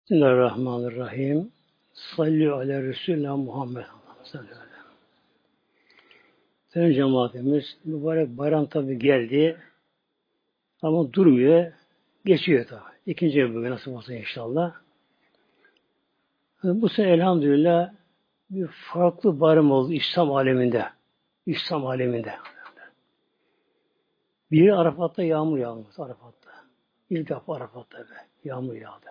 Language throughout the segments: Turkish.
Bismillahirrahmanirrahim. Salli ala Resulullah Muhammed. Sallallahu aleyhi ve sellem. Sayın cemaatimiz, mübarek bayram tabi geldi ama durmuyor, geçiyor tabi. İkinci bugün nasıl olsa inşallah. Bu sene elhamdülillah bir farklı bayram oldu İslam aleminde. İslam aleminde. Biri Arafat'ta yağmur yağdı. Arafat'ta. İlk defa Arafat'ta yağmur yağdı.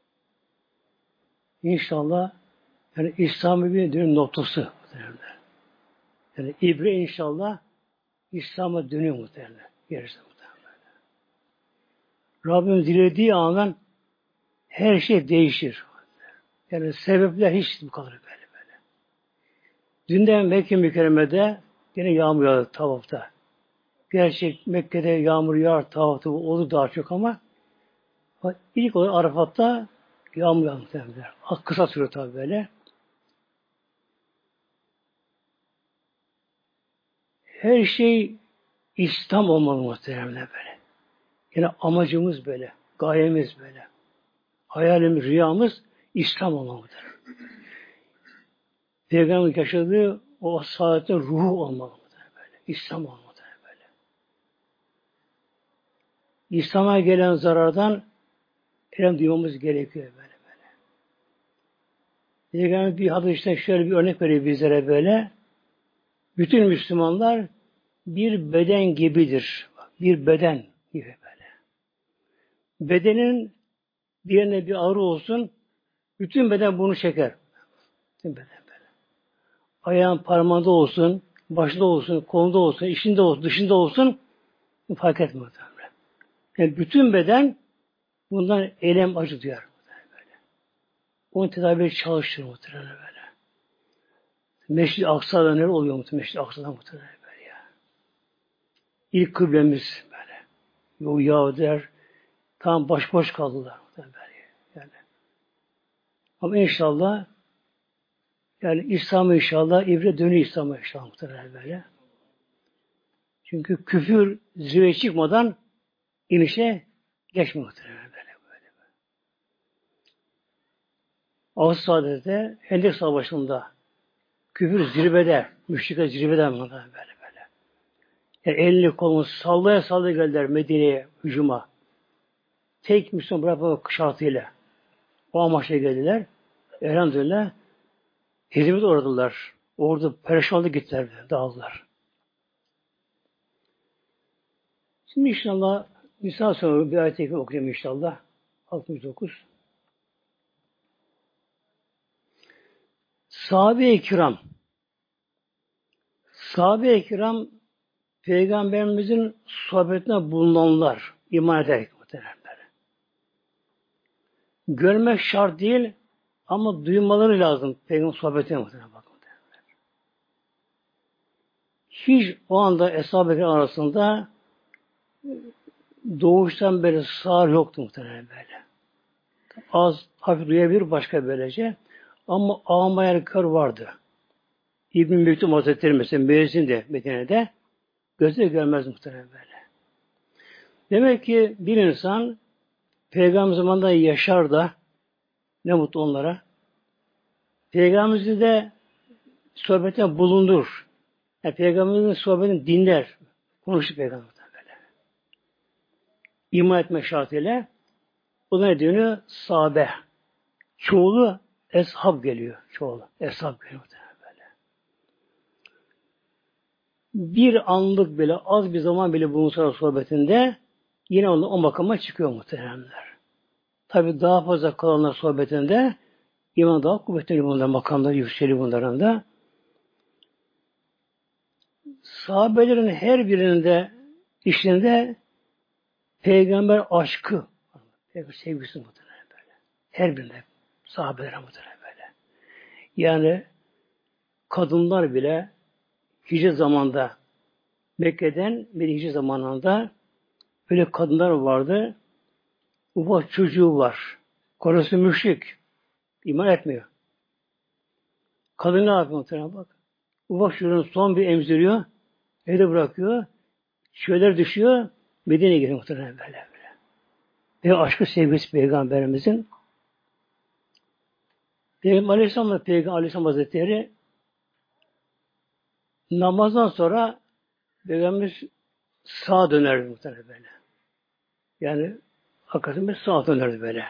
İnşallah yani İslam'ın bir dönüm noktası muhtemelen. Yani ibre inşallah İslam'a dönüyor muhtemelen. Gerisi muhtemelen. Rabbim dilediği andan her şey değişir. Yani sebepler hiç bu kadar böyle. Dünden Mekke mükerremede yine yağmur yağdı tavafta. Gerçek Mekke'de yağmur yağar tavafta olur daha çok ama ilk olarak Arafat'ta yağmur yağdı muhtemelen. Kısa süre tabi böyle. Her şey İslam olmalı muhtemelen böyle. Yine amacımız böyle. Gayemiz böyle. Hayalimiz, rüyamız İslam olmalı muhtemelen. Peygamber'in yaşadığı o saadetin ruhu olmalı muhtemelen böyle. İslam olmalı muhtemelen böyle. İslam'a gelen zarardan elem duymamız gerekiyor böyle. Peygamber bir hadiste şöyle bir örnek veriyor bizlere böyle. Bütün Müslümanlar bir beden gibidir. Bir beden gibi böyle. Bedenin bir yerine bir ağrı olsun, bütün beden bunu çeker. Bütün beden böyle. Ayağın parmağında olsun, başında olsun, kolunda olsun, içinde olsun, dışında olsun fark etmiyor. Yani bütün beden bundan elem acı duyar. Böyle. Onu tedavi çalıştırır muhtemelen böyle. Meşri Aksa'da neler oluyor muhtemelen? Meşri Aksa'da muhtemelen böyle ya. İlk kıblemiz böyle. Yok ya der. Tam boş kaldılar muhtemelen böyle. Yani. Ama inşallah yani İslam'a inşallah ibre dönüyor İslam'a inşallah muhtemelen böyle. Çünkü küfür zirveye çıkmadan inişe geçmiyor muhtemelen böyle. Ağustos Saadet'te Hendek Savaşı'nda küfür zirvede, müşrikler zirvede muhtemelen böyle. Yani elini kolunu sallaya geldiler Medine'ye hücuma. Tek Müslüman bırakmamak şartıyla. O amaçla geldiler. Elhamdülillah hizmet uğradılar. Orada perişan oldu gittiler. Dağıldılar. Şimdi inşallah misal sonra bir ayet-i okuyayım inşallah. 69. Sahabe-i kiram Peygamberimizin sohbetine bulunanlar iman ederek muhtemelen. Görmek şart değil ama duymaları lazım Peygamber sohbetine muhtemelen bakın. Hiç o anda Eshab-ı arasında doğuştan beri sağır yoktu muhtemelen böyle. Az hafif duyabilir başka böylece. Ama ağmayan kör vardı. İbn-i Mektum Hazretleri mesela müezzin de Medine'de gözle görmez muhtemelen böyle. Demek ki bir insan Peygamber zamanında yaşar da ne mutlu onlara. Peygamberimizi de sohbetine bulundur. Yani Peygamberimizin sohbetini dinler. Konuşur Peygamber'den böyle. İman etme şartıyla bu ne diyor? Sahabe. Çoğulu eshab geliyor. Çoğulu eshab geliyor. Böyle. Bir anlık bile az bir zaman bile bulunsa sohbetinde yine o makama çıkıyor muhtemelenler. Tabi daha fazla kalanlar sohbetinde iman daha kuvvetli bunlar makamda yükseliyor bunların da. Sahabelerin her birinde işlerinde peygamber aşkı, peygamber sevgisi muhtemelen böyle. Her birinde sahabelere muhtemelen böyle. Yani kadınlar bile hicret zamanında Mekke'den bir hicret zamanında böyle kadınlar vardı. Ufak çocuğu var. Kocası müşrik. İman etmiyor. Kadın ne yapıyor muhtemelen bak. Ufak çocuğunu son bir emziriyor. Evde bırakıyor. Şöyler düşüyor. Medine'ye geliyor muhtemelen böyle. Ve aşkı sevgisi Peygamberimizin. Peygamber Aleyhisselam'la Peygamber Aleyhisselam Hazretleri namazdan sonra Peygamberimiz sağa dönerdi muhtemelen böyle. Yani hakikaten sağa dönerdi böyle.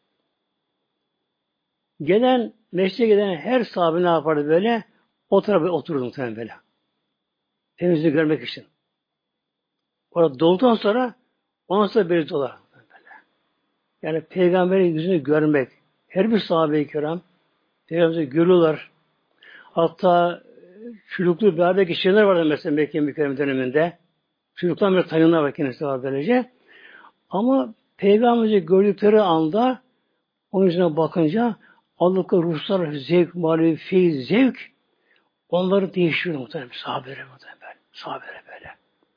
Gelen, mescide gelen her sahabe ne yapardı böyle? O tarafa otururdu muhtemelen böyle. Temizliği görmek için. Orada dolduktan sonra ondan sonra beri dolar. Böyle. Yani Peygamberin yüzünü görmek. Her bir sahabe-i kiram Peygamber'i görüyorlar. Hatta çocukluğu beraber geçirenler vardı mesela Mekke Mükerreme döneminde. Çocuklar böyle tanıyanlar var kendisi var böylece. Ama Peygamber'i gördükleri anda onun yüzüne bakınca Allah'ın ruhsal zevk, manevi feyiz, zevk onları değişiyor muhtemelen. Sahabelere muhtemelen. Sahabelere böyle.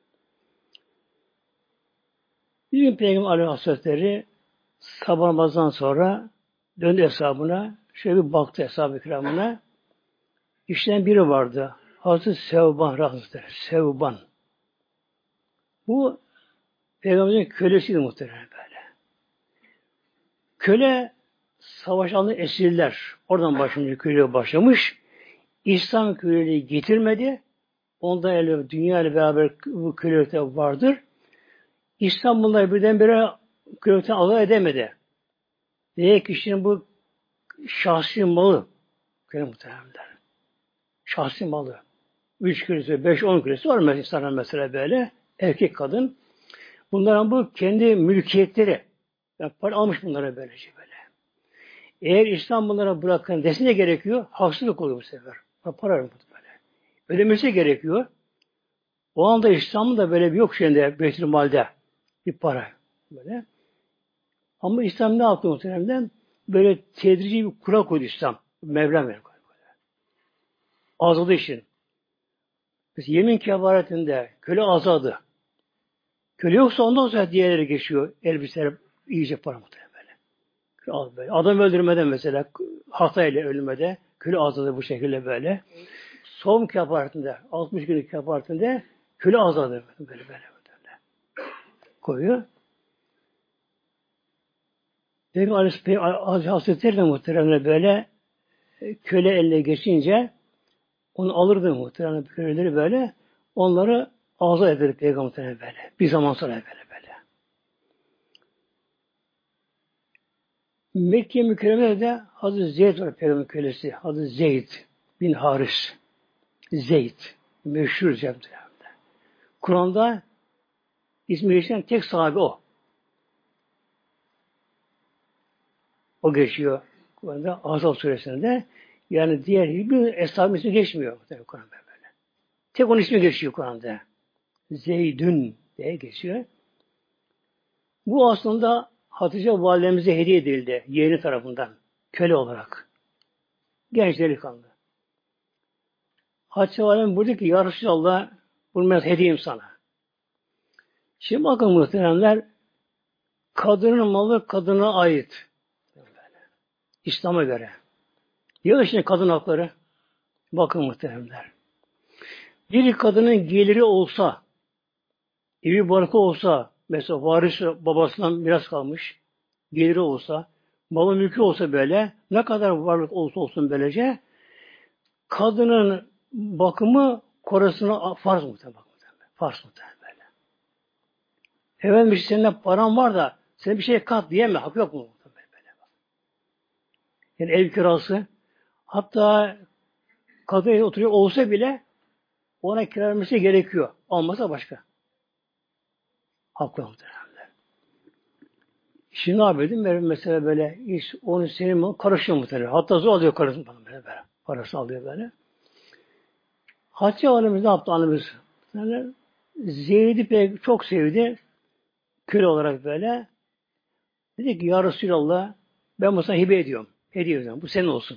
Bir gün Peygamber Aleyhisselatü sabah namazdan sonra döndü hesabına. Şöyle bir baktı hesabı kiramına. İşten biri vardı. Hazreti Sevban Hazretleri. Sevban. Bu Peygamberin kölesiydi muhtemelen böyle. Köle savaş alan esirler. Oradan başlamış, köleye başlamış. İslam köleliği getirmedi. Ondan ele, dünya ile beraber bu kölelikte vardır. İslam bunları birdenbire kölelikten alay edemedi. Diye kişinin bu şahsi malı köle muhtemelenler. Şahsi malı. 3 kilosu, 5-10 kilosu var mesela, mesela böyle. Erkek kadın. Bunların bu kendi mülkiyetleri. Yani para almış bunlara böylece böyle. Eğer İslam bunlara bırakın desine gerekiyor, haksızlık oluyor bu sefer. Para böyle. Ödemesi gerekiyor. O anda İslam'ın da böyle bir yok şeyinde Beytülmal'de bir para. Böyle. Ama İslam ne yaptı muhtemelen? Böyle tedrici bir kural koydu İslam. Mevlam böyle. Azaldı işin. Mesela yemin kefaretinde köle azadı. Köle yoksa ondan sonra diğerleri geçiyor. Elbiseler iyice para muhtemelen böyle. Adam öldürmeden mesela hatayla ölmede köle azadı bu şekilde böyle. Son kefaretinde 60 günlük kefaretinde köle azadı böyle koyuyor. Peygamber Hazretleri de muhtemelen böyle köle eline geçince onu alırdı muhtemelen köleleri böyle onları azat eder Peygamber böyle. Bir zaman sonra böyle. Mekke mükerremede de Hazreti Zeyd var Peygamber kölesi. Hazreti Zeyd bin Haris. Zeyd. Meşhur Zeyd. Kur'an'da ismi geçen tek sahabe o. O geçiyor Kur'an'da Ahzab suresinde. Yani diğer hiçbir eshabın ismi geçmiyor Kur'an'da böyle. Tek onun ismi geçiyor Kur'an'da. Zeydün diye geçiyor. Bu aslında Hatice validemize hediye edildi yeğeni tarafından köle olarak. Genç delikanlı. Hatice validem buyurdu ki ya Resulallah bunu ben hediyem sana. Şimdi bakın muhteremler kadının malı kadına ait. İslam'a göre. Ya şimdi kadın hakları bakın muhteremler. Bir kadının geliri olsa evi barkı olsa mesela varis babasından miras kalmış geliri olsa malı mülkü olsa böyle ne kadar varlık olsa olsun böylece kadının bakımı korasına farz muhtemelen. Farz muhtemelen böyle. Efendim işte senin paran var da sen bir şey kat diyeme. Hak yok mu? Böyle. Yani ev kirası hatta kadın evde oturuyor olsa bile ona kira vermesi gerekiyor. Olmazsa başka. Hak yok muhtemelen. Şimdi ne yapıyordum? Ben mesela böyle hiç onu senin karışıyor muhtemelen. Hatta zor alıyor karısını bana böyle. Parası alıyor böyle. Hatice annemiz ne yaptı annemiz? Yani Zeyd'i pek çok sevdi. Köle olarak böyle. Dedi ki ya Resulallah ben bu sana hibe ediyorum. Hediye ediyorum. Bu senin olsun.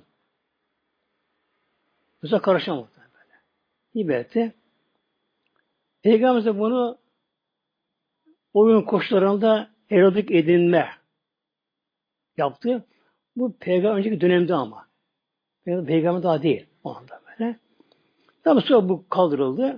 Bu sefer karışamadı böyle. Hibe etti. Peygamberimiz de bunu oyun koşullarında erotik edinme yaptı. Bu peygamber önceki dönemde ama. Peygamber daha değil o anda böyle. Tabi sonra bu kaldırıldı.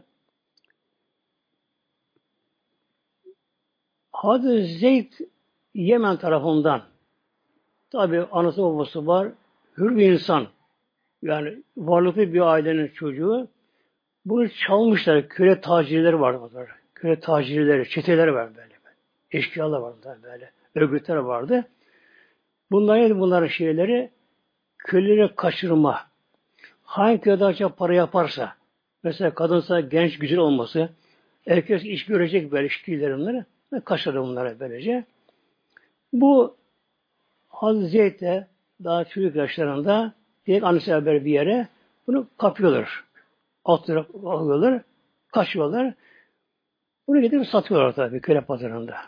Hazreti Zeyd Yemen tarafından tabi anası babası var. hür bir insan, yani varlıklı bir ailenin çocuğu, bunu çalmışlar. Köle tacirleri vardı. Köle tacirleri, çeteleri var böyle. Eşkıyalar vardı böyle. Örgütler vardı. Bunlar neydi bunların şeyleri? Köleleri kaçırma. Hangi köy daha çok para yaparsa, mesela kadınsa genç güzel olması, erkek iş görecek böyle ilişkilerini kaçırır bunlara böylece. Bu Hazreti Zeyd de daha çocuk yaşlarında direkt annesi haber bir yere bunu kapıyorlar. Altlara alıyorlar, kaçıyorlar. Bunu getirip satıyorlar tabii köle pazarında.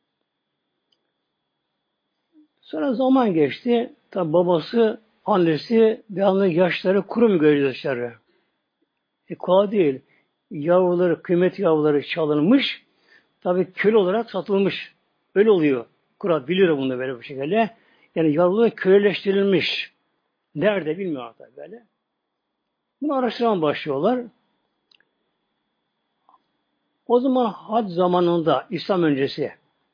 Sonra zaman geçti. Tabi babası, annesi bir anda yaşları kurum gözyaşları. Kolay değil. Yavruları, kıymetli yavruları çalınmış. Tabi köle olarak satılmış. Öyle oluyor. Kurat biliyor bunu böyle bu şekilde. Yani yavrular köleleştirilmiş. Nerede bilmiyor tabi böyle. Bunu araştıran başlıyorlar. O zaman hac zamanında İslam öncesi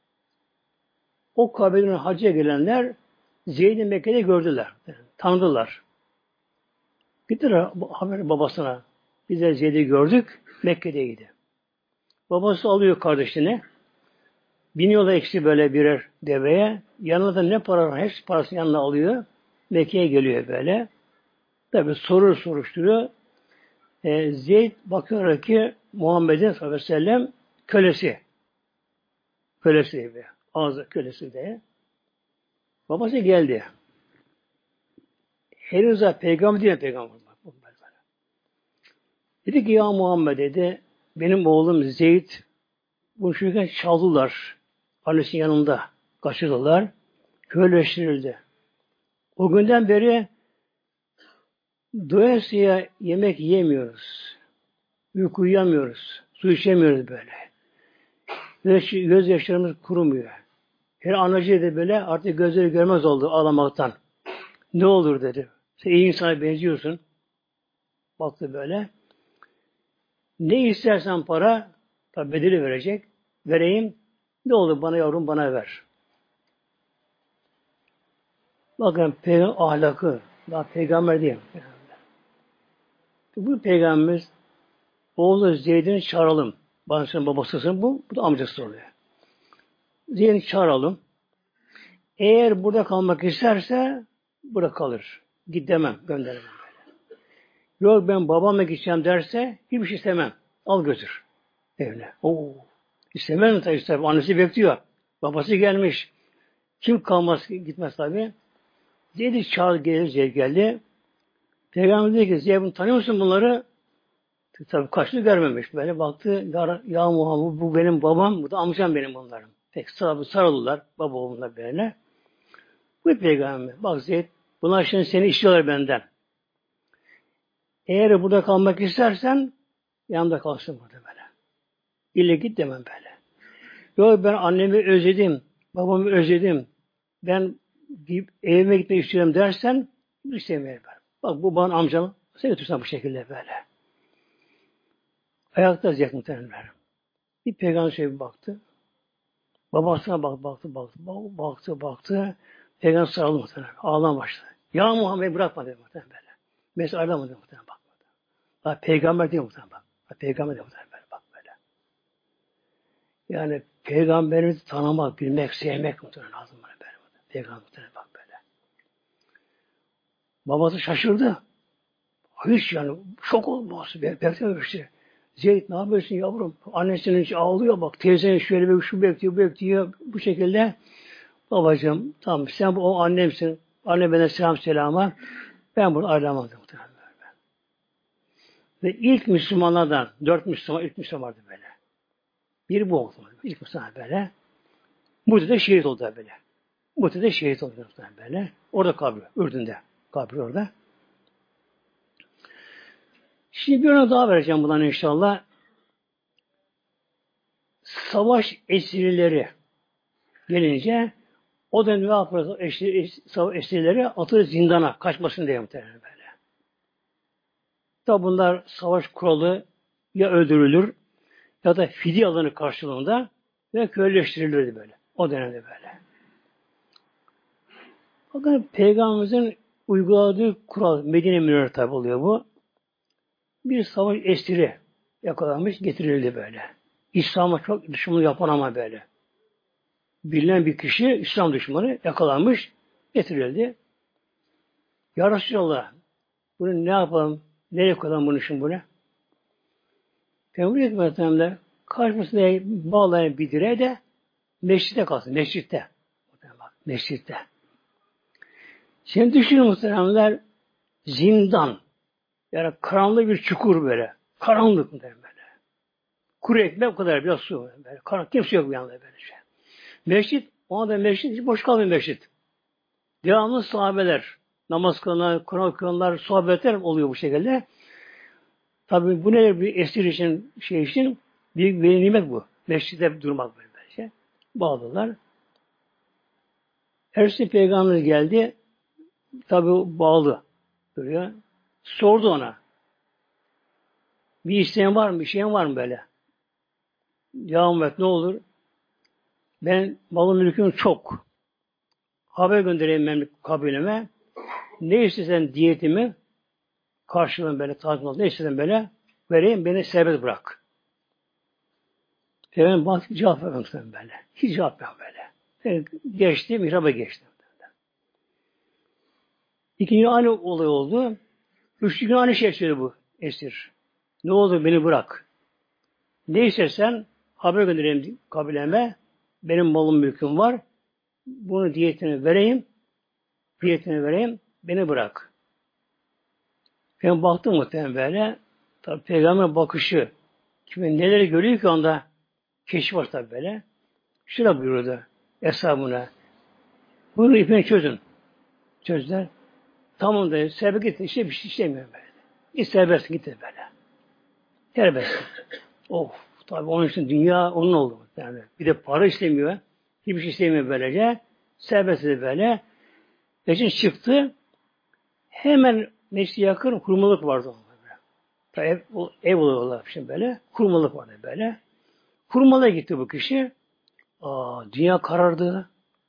o kabilenin hacca gelenler Zeyd'i Mekke'de gördüler. Tanıdılar. Gittiler haber babasına. Biz de Zeyd'i gördük. Mekke'deydi. Babası alıyor kardeşini. Biniyorlar eksi böyle birer deveye. Yanına da ne para var? Hepsi parasını yanına alıyor. Mekke'ye geliyor böyle. Tabi soruşturuyor. Zeyd bakıyor ki Muhammed'in sallallahu aleyhi ve sellem kölesi. Kölesi gibi. Ağzı kölesi de. Babası geldi. Henüz daha peygamber değil peygamber. Dedi ki ya Muhammed dedi benim oğlum Zeyd bu çocukken çaldılar. Annesinin yanında kaçırdılar. Köleleştirildi. O günden beri doyasıya yemek yiyemiyoruz. Uyku uyuyamıyoruz. Su içemiyoruz böyle. Göz yaşlarımız kurumuyor. Her anacı da böyle artık gözleri görmez oldu ağlamaktan. Ne olur dedi. Sen iyi insana benziyorsun. Baktı böyle. Ne istersen para, tabi bedeli verecek. Vereyim. Ne olur bana yavrum bana ver. Bakın peygamber ahlakı. Daha peygamber değil. Bu peygamberimiz oğlu Zeyd'ini çağıralım. Babasının babasısın bu. Bu da amcası oluyor. Zeyd'i çağıralım. Eğer burada kalmak isterse burada kalır. Git demem. Gönderemem. Yok ben babamla gideceğim derse hiçbir şey istemem. Al götür. Evine. Oo. İstemez mi tabii? Annesi bekliyor. Babası gelmiş. Kim kalmaz gitmez tabii. Zeyd'i çağır gelir. Zeyd geldi. Peygamber dedi ki Zeyd bunu tanıyor musun bunları? Tabii kaçını görmemiş. Böyle baktı. Ya Muhammed bu benim babam. Bu da amcam benim bunlarım. Peki sarıldılar. Baba oğlumla böyle. Bu peygamber. Bak Zeyd bunlar şimdi seni istiyorlar benden. Eğer burada kalmak istersen yanımda kalsın burada böyle. İlle git demem böyle. Yok ben annemi özledim. Babamı özledim. Ben evime gitmek istiyorum dersen istemiyorum ben. Bak bu bana amcam sen götürsen bu şekilde böyle. Ayakta ziyek muhtemelen. Bir peygamber şöyle bir baktı. Babasına baktı. Peygamber sarıldı muhtemelen. Ağlamaya başladı. Ya Muhammed bırakma dedi muhtemelen böyle. Mesela ayrılamadı muhtemelen bakmadı. Daha peygamber değil muhtemelen bak. Peygamber değil muhtemelen böyle bak böyle. Yani peygamberimizi tanımak, bilmek, sevmek muhtemelen lazım böyle. Peygamber muhtemelen bak böyle. Babası şaşırdı. Hiç yani şok olması. Beklememişti. Zeyd ne yapıyorsun yavrum? Annesinin hiç ağlıyor bak. Teyzenin şöyle bir şu bekliyor, bu bekliyor. Bu şekilde. Babacığım tamam sen o annemsin. Anne bana selama. Ben bunu ayrılamadım. Ve ilk Müslümanlardan, 4 Müslüman, ilk Müslüman vardı böyle. Biri bu oldu. İlk Müslüman böyle. Muhtemelen de şehit oldu böyle. Muhtemelen de şehit oldu böyle. Orada kabri, Ürdün'de. Kabri orada. Şimdi bir örnek daha vereceğim bundan inşallah. Savaş esirleri gelince o dönem ne yaparız? Savaş esirleri atılır zindana kaçmasın diye muhtemelen böyle. Tabi bunlar savaş kuralı ya öldürülür ya da fidye alınır karşılığında ve köleleştirilirdi böyle. O dönemde böyle. Bakın Peygamberimizin uyguladığı kural Medine Münevvere tabi oluyor bu. Bir savaş esiri yakalanmış, getirildi böyle. İslam'a çok düşmanlık yapan ama böyle. Bilinen bir kişi İslam düşmanı yakalanmış, getirildi. Ya Resulallah, bunu ne yapalım? Nereye koyalım bunu şimdi bunu? Peygamber Efendimiz'le karşısına bağlayan bir direğe de mescitte kalsın. Mescitte. Mescitte. Şimdi düşünün muhteremler, zindan. Yani karanlık bir çukur böyle. Karanlık böyle. Kuru ekmek o kadar biraz su böyle. Karanlık kimse yok bir yanda böyle şey. Mescit, o anda mescit hiç boş kalmıyor mescit. Devamlı sahabeler, namaz kılanlar, Kur'an okuyanlar, sohbetler oluyor bu şekilde. Tabii bu ne bir esir için, şey için büyük bir nimet bu. Mescitte durmak böyle şey. Bağlılar. Ersin Peygamber geldi. Tabii bağlı duruyor. Sordu ona. Bir isteğin var mı? Bir şeyin var mı böyle? Ya Muhammed ne olur? Ben malım mülküm çok. Haber göndereyim ben kabileme. Ne istesen diyetimi karşılığını böyle tazminat ne istesen böyle vereyim beni serbest bırak. Peygamber bak cevap vermemiştim böyle. Hiç cevap yok böyle. Geçti, mihraba geçti. İkinci aynı olay oldu. Üçüncü gün aynı şey söyledi bu esir. Ne oldu beni bırak. Ne istersen haber göndereyim kabileme. Benim malım mülküm var. Bunu diyetini vereyim. Diyetini vereyim. Beni bırak. Ben baktım muhtemelen böyle. Tabi peygamber bakışı. Kimi neleri görüyor ki onda keşif var tabi böyle. Şuna buyurdu hesabına. Bunu ipini çözün. Çözdüler. Tamam da serbest git. İşte bir şey istemiyorum böyle. Git serbest git böyle. Serbest. Of. Tabi onun için dünya onun oldu. Yani bir de para istemiyor. Hiçbir şey istemiyor böylece. Serbest de böyle. Eşin çıktı. Hemen meclise yakın hurmalık vardı. Ev oluyorlar şimdi böyle. Hurmalık vardı böyle. Hurmalığa gitti bu kişi. Dünya karardı.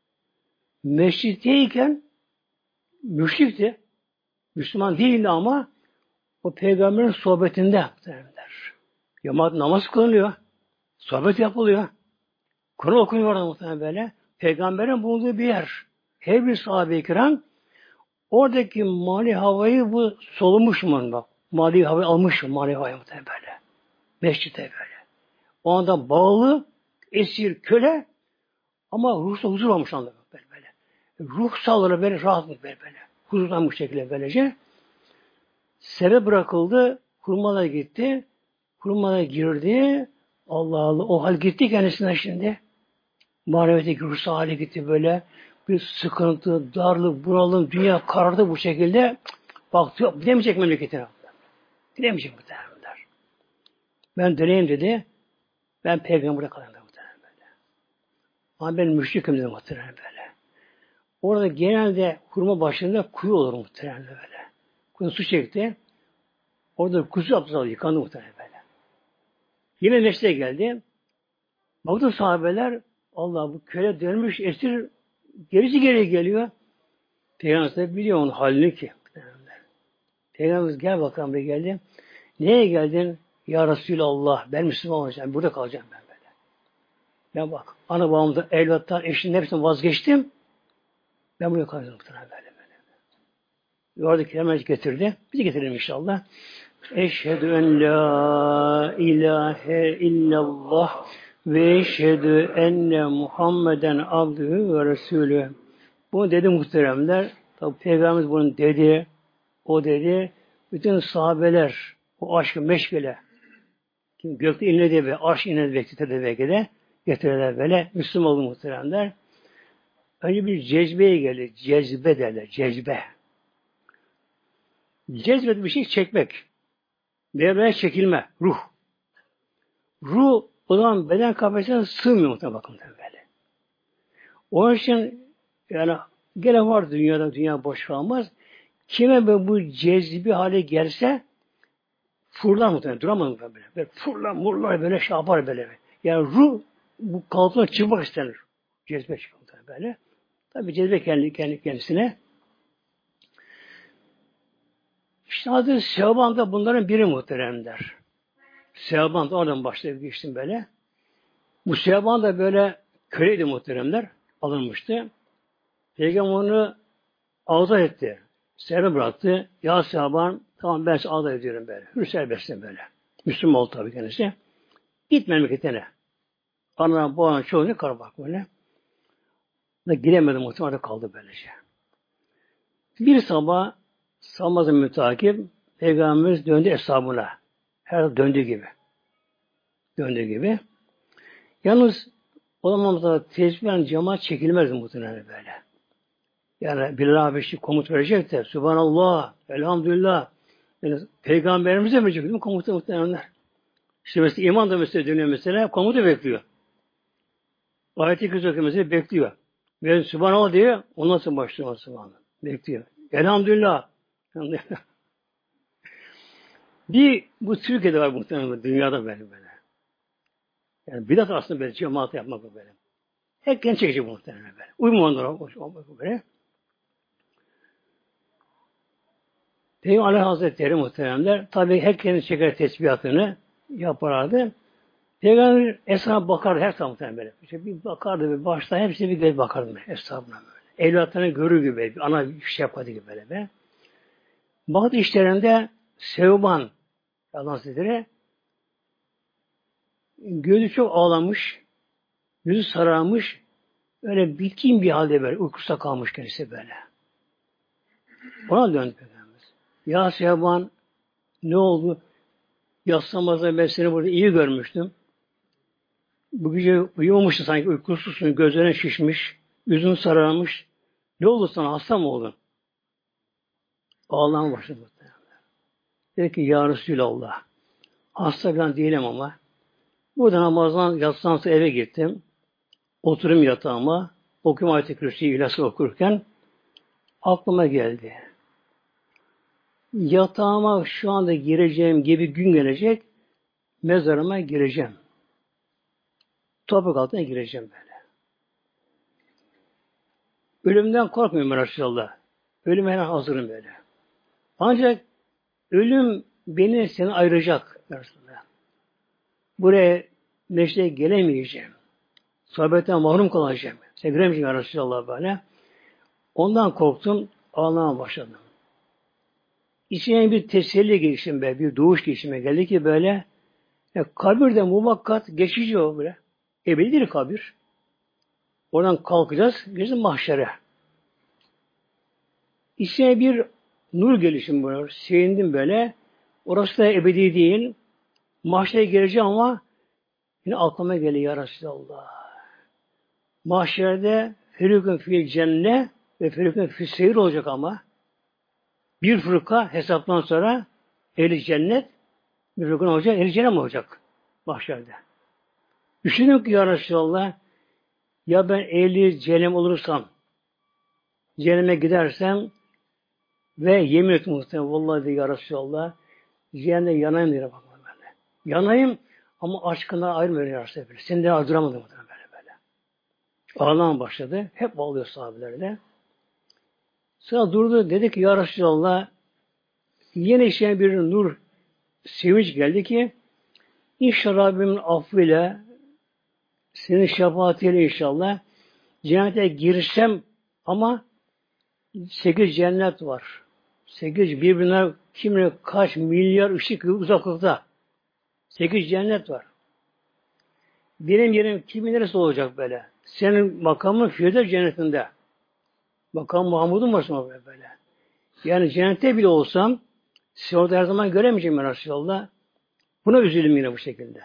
Mescitteyken müşrikti. Müslüman değildi ama o peygamberin sohbetinde derler. Cemaat namaz kılınıyor. Sohbet yapılıyor. Kur'an okunuyor orada muhtemelen böyle. Peygamberin bulunduğu bir yer. Her bir sahabe-i kiram oradaki mali havayı bu solumuş mu bak. Mali havayı almış mı mali havayı muhtemelen böyle. Mescitte böyle. O anda bağlı, esir, köle ama ruhsa huzur olmuş anda böyle böyle. Ruh sağlığı böyle rahatlık böyle. Huzurdan bu şekilde böylece. Sebe bırakıldı, hurmala gitti. Hurmala girdi. Allah Allah. O hal gitti kendisine şimdi. Maneviyatı ruhsal hale gitti böyle. Bir sıkıntı, darlık, bunalım, dünya karardı bu şekilde. Baktı yok, gidemeyecek memleketine. Gidemeyecek muhtemelen. Ben döneyim dedi. Ben peygambere kalayım muhtemelen böyle. Ama ben müşrikim dedi muhtemelen böyle. Orada genelde hurma başında kuyu olur muhtemelen böyle. Kuyu su çekti. Orada kuzu abdest aldı, yıkandı muhtemelen böyle. Yine mesleğe geldi. Baktı sahabeler, Allah bu köle dönmüş esir gerisi geri geliyor. Peygamber biliyor onun halini ki. Peygamberimiz gel bakalım buraya geldi. Neye geldin? Ya Resulallah ben Müslüman olacağım. Burada kalacağım ben böyle. Ben bak ana babamdan, evlattan, eşimden hepsinden vazgeçtim. Ben buraya kalacağım muhtemelen böyle. Oradaki hemen getirdi. Bizi getirelim inşallah. Eşhedü en la ilahe illallah ve eşhedü enne Muhammeden abdühü ve resulü. Bunu dedi muhteremler. Tabi Peygamberimiz bunu dedi. O dedi. Bütün sahabeler o aşkı meşgule gökte inledi ve arş inledi bekledi belki de getirirler böyle. Müslüman oldu muhteremler. Önce bir cezbeye geldi. Cezbe derler. Cezbe. Cezbet bir şey çekmek. Devreye çekilme. Ruh. Ruh o zaman beden kafesine sığmıyor muhtemelen bakın böyle. Onun için yani gene var dünyada dünya boş kalmaz. Kime bu cezbi hale gelse fırlar muhtemelen. Duramaz muhtemelen böyle. Böyle fırlar murlar böyle şey yapar böyle. Yani ruh bu kalıptan çıkmak istenir. Cezbe çıkıyor muhtemelen böyle. Tabi cezbe kendi kendisine. İşte Hazreti Şaban da bunların biri muhteremler. Şaban da oradan başlayıp geçtim böyle. Bu Şaban da böyle köleydi muhteremler. Alınmıştı. Peygamber onu azat etti. Serbest bıraktı. Ya Şaban, tamam ben seni azat ediyorum böyle. Hür serbestsin böyle. Müslüman oldu tabii kendisi. Git memleketine. Anam, bu anam, çoğunu kara bak böyle. Da giremedi muhtemelen, orada kaldı böylece. Bir sabah Samaz'ın mütakip Peygamberimiz döndü hesabına. Her döndüğü gibi. Döndüğü gibi. Yalnız o zamanlarda tesbihen cemaat çekilmezdi muhtemelen böyle. Yani Bilal abi komut verecek de Subhanallah, Elhamdülillah. Yani Peygamberimize verecek değil mi komutu muhtemelenler? İşte mesela iman da mesela dönüyor mesela komutu bekliyor. Ayet-i Kürsü mesela bekliyor. Ve Subhanallah diye ondan sonra başlıyor Subhanallah. Bekliyor. Elhamdülillah. Bir bu Türkiye'de var muhtemelen dünyada böyle. Yani bidat aslında böyle cemaat yapmak böyle. Hep genç çekici muhtemelen böyle. Uyma onlara böyle. Peygamber Aleyhi Hazretleri muhteremler tabi her kendi çeker tesbihatını yaparlardı. Peygamber esnaf bakardı her zaman muhtemelen böyle. İşte bir bakardı ve başta hepsi bir göz bakardı esnafına böyle. Evlatlarını görür gibi, ana bir şey yapardı gibi böyle be. Bazı işlerinde Sevban Hazretleri gözü çok ağlamış, yüzü sararmış, öyle bitkin bir halde böyle uykusuza kalmış kendisi böyle. Ona döndü Peygamber. Ya Sevban ne oldu? Yaslanmazda ben seni burada iyi görmüştüm. Bu gece uyumamıştı sanki uykusuzsun, gözlerin şişmiş, yüzün sararmış. Ne oldu sana? Hasta mı oldun? Ağlamaya başladı. Dedi ki ya Resulallah, hasta falan değilim ama burada namazdan yatsam sonra eve gittim. Oturum yatağıma, okuyum ayet-i kürsüyü ilası okurken aklıma geldi. Yatağıma şu anda gireceğim gibi gün gelecek, mezarıma gireceğim. Toprak altına gireceğim böyle. Ölümden korkmuyorum ben Resulallah. Ölüme hemen hazırım böyle. Ancak ölüm beni seni ayıracak Resulallah. Buraya meşreye gelemeyeceğim. Sohbetten mahrum kalacağım. Sen giremeyeceğim Resulallah böyle. Ondan korktum. Ağlamaya başladım. İçine bir teselli girişim be, bir doğuş girişime geldi ki böyle kabirde muvakkat geçici o böyle. Ebedidir kabir. Oradan kalkacağız, gireceğiz mahşere. İçine bir nur gelişim böyle. Sevindim böyle. Orası da ebedi değil. Mahşere gireceğim ama yine aklıma geliyor ya Resulallah. Mahşerde ferikun fil cennet ve ferikun fil seyir olacak ama bir fırka hesaptan sonra ehli cennet bir fırka olacak, ehli cennet olacak mahşerde. Düşünün ki ya Resulallah ya ben ehli cennet olursam cehenneme gidersem ve yemin ettim muhtemelen vallahi ya Resulallah cehenneme yanayım diye bakma böyle. Yanayım ama aşkından ayrılmıyor ya Resulallah. Seni de azdıramadım muhtemelen böyle. Ağlamaya başladı. Hep ağlıyor sahabelerle. Sonra durdu dedi ki ya Resulallah yine işe bir nur sevinç geldi ki inşallah Rabbimin affıyla senin şefaatiyle inşallah cennete girsem ama 8 cennet var. 8 birbirine kimine kaç milyar ışık uzaklıkta. 8 cennet var. Benim yerim kimin neresi olacak böyle? Senin makamın Firdevs cennetinde. Makam Mahmud'un var böyle. Yani cennette bile olsam sizi orada her zaman göremeyeceğim ben Resulallah. Buna üzüldüm yine bu şekilde.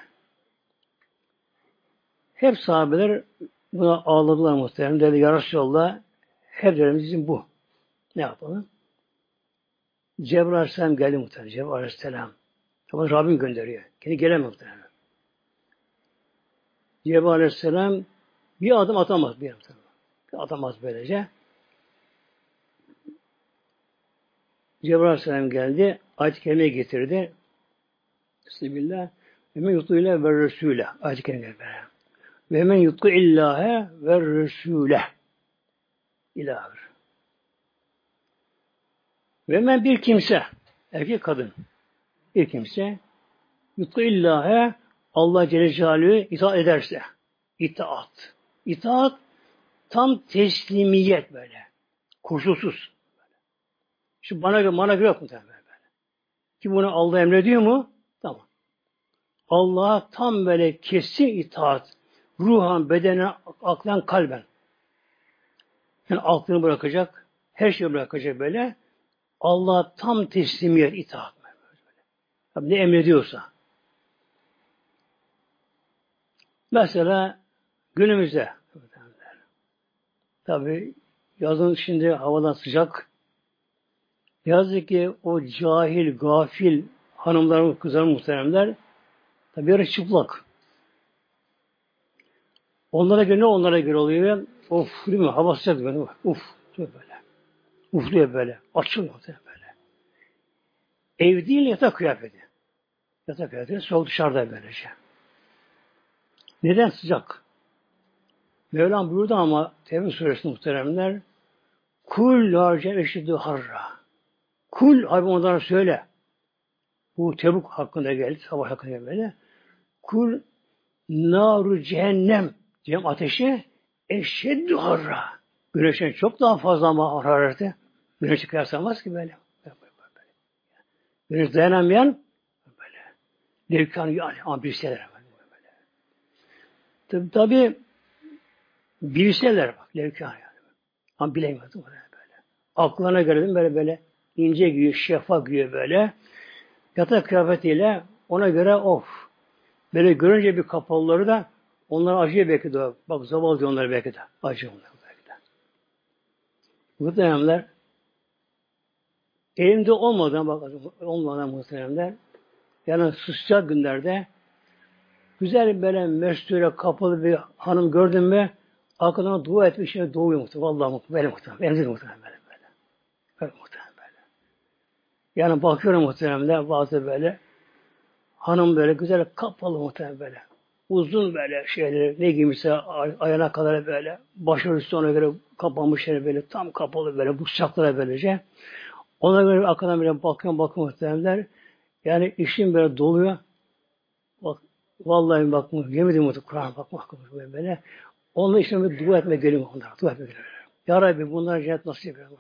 Hep sahabeler buna ağladılar muhtemelen. Dedi ya Resulallah hep derimiz bu. Ne yapalım? Cebrail Aleyhisselam geldi muhtemelen. Cebrail Aleyhisselam. Ama Rabbim gönderiyor. Kendi gelemez muhtemelen. Cebrail Aleyhisselam bir adım atamaz. Bir atamaz böylece. Cebrail Aleyhisselam geldi. Ayet-i Kerime'yi getirdi. Bismillah. Ve men yutu ile ve Resul'e. Ayet-i Kerime'yi böyle. Ve men yutu illâhe ve Resul'e. İlâhır. Ve men bir kimse. erkek kadın bir kimse yutu illâhe Allah Celle Celaluhu itaat ederse itaat. İtaat tam teslimiyet böyle. Koşulsuz. Şimdi bana göre yok mu böyle? Ki bunu Allah emrediyor mu? Tamam. Allah'a tam böyle kesin itaat. Ruhan, bedenen, aklen, kalben. Yani aklını bırakacak, her şeyi bırakacak böyle. Allah'a tam teslimiyet, itaat. Tabii ne emrediyorsa. Mesela günümüzde tabii yazın şimdi havadan sıcak. Yazık ki o cahil, gafil hanımların, kızların muhteremler tabii yarı çıplak. Onlara göre ne onlara göre oluyor? Of değil mi? Hava sıcak böyle. Uf diyor böyle. Ufluyor böyle. Açılıyor böyle. Ev değil yatak kıyafeti. Yatak kıyafeti soğuk dışarıda böylece. Neden sıcak? Mevlam buyurdu ama Tevbe suresinde muhteremler kul larce eşidü harra. Kul abi onlara söyle. Bu Tebuk hakkında geldi. Savaş hakkında böyle. Kul naru cehennem. Cehennem ateşi eşeddü harra. Güneşten çok daha fazla ama harareti. Güneşi kıyaslamaz ki böyle. Güneş dayanamayan böyle. Levkan yani ama bilseler böyle. Tabi bilseler bak levkan yani. Ama bilemedim böyle. Aklına göre böyle ince giyiyor, şeffaf giyiyor böyle. Yatak kıyafetiyle ona göre of. Böyle görünce bir kapalıları da onlar acıyor belki de. Bak zavallı diyor onları belki de. Acıyor onlar belki de. Bu dönemler elimde olmadan muhteremler yani sıcak günlerde güzel böyle mesture kapalı bir hanım gördüm mü arkadan dua etmiş şey doğuyor muhtemelen. Vallahi muhtemelen. Böyle muhtemelen. Emzir muhtemelen böyle. Böyle muhtemelen böyle. Yani bakıyorum muhtemelen bazı böyle hanım böyle güzel kapalı muhtemelen böyle. Uzun böyle şeyleri ne giymişse ayağına kadar böyle başörtüsü ona göre kapanmış yeri böyle tam kapalı böyle bu sıcaklara böylece. Ona göre arkadan böyle bakıyorum muhtemelen. Yani işim böyle doluyor. Bak vallahi bak yemin ediyorum Kur'an bakmak böyle. Onunla işte bir dua etme geliyor onlara. Dua etme geliyor. Ya Rabbi bunlara cennet nasip et.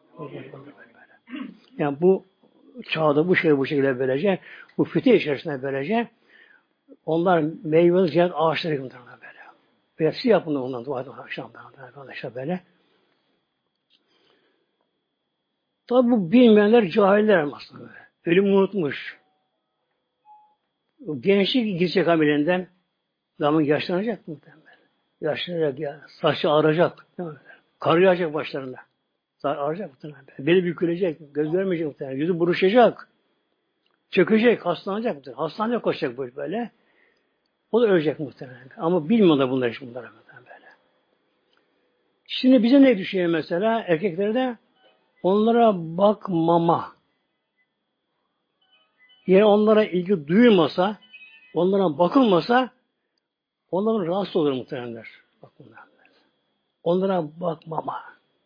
Yani bu çağda bu şekilde böylece bu fitih içerisinde böylece onlar meyveli cennet ağaçları gibi böyle. Böyle yapın ondan dua edin akşamdan böyle. Tabi bu bilmeyenler cahiller aslında böyle. Ölüm unutmuş. Gençlik gidecek amelinden zaman yaşlanacak muhtemelen. Yaşlanacak ya. Saçı ağrıyacak. Kar yağacak başlarında. Ağrıyacak muhtemelen. Beli bükülecek. Göz görmeyecek muhtemelen. Yüzü buruşacak. Çökecek. Hastalanacak muhtemelen. Hastaneye koşacak böyle. O da ölecek muhtemelen. Ama bilmiyorlar bunlar hiç bunlara böyle. Şimdi bize ne düşüyor mesela? Erkeklerde onlara bakmama. Yani onlara ilgi duyulmasa, onlara bakılmasa onların rahatsız olur muhtemelenler. Bak bunlar. Onlara bakmama.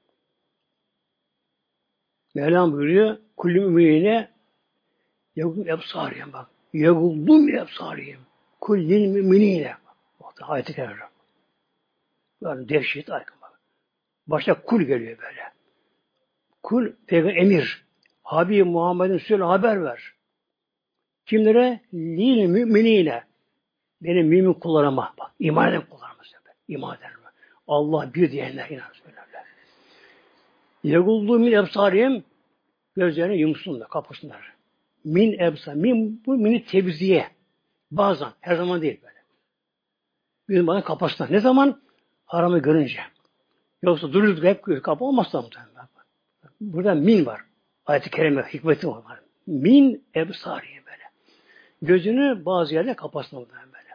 Mevlam buyuruyor, kulli müminine yagul ebsariyem bak. Yaguldum ebsariyem. Kullil müminine. Bak ayet-i kerime. Yani dehşet ayet bak. Başta kul geliyor böyle. Kul peygamber emir. Habib Muhammed'in söyle haber ver. Kimlere? Lil müminine. Benim mümin kullarıma bak. İman eden kullarıma söyle. İman eden. Allah bir diyenler inan söylerler. Yegullu min ebsariyem gözlerini yumsunlar, kapasınlar. Min ebsar. Min bu mini tebziye. Bazen. Her zaman değil böyle. Bizim bana kapasınlar. Ne zaman? Haramı görünce. Yoksa durup hep kapı olmazsa muhtemelen. Burada min var. Ayet-i kerime hikmeti var. Min ebsariye böyle. Gözünü bazı yerde kapasınlar muhtemelen böyle.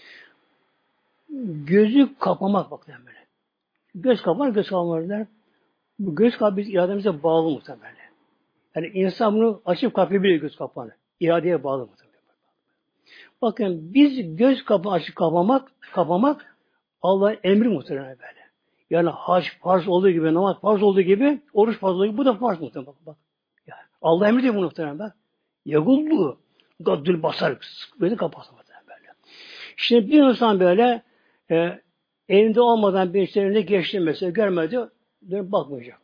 Gözü kapamak bakın böyle. Göz kapamak, göz kapamak der. Bu göz kapağı biz irademize bağlı muhtemelen. Yani insan bunu açıp kapayabilir göz kapağını. İradeye bağlı muhtemelen. Bakın biz göz kapağı açıp kapamak Allah'ın emri muhtemelen böyle. Yani hac farz olduğu gibi, namaz farz olduğu gibi, oruç farz olduğu gibi bu da farz muhtemelen. Bak. Yani Allah emrediyor bu muhtemelen bak. Yagullu. Gaddül basar. Böyle kapatsın böyle. Şimdi bir insan böyle elinde olmadan bir şeyinde geçti mesela görmedi. Dönüp bakmayacak.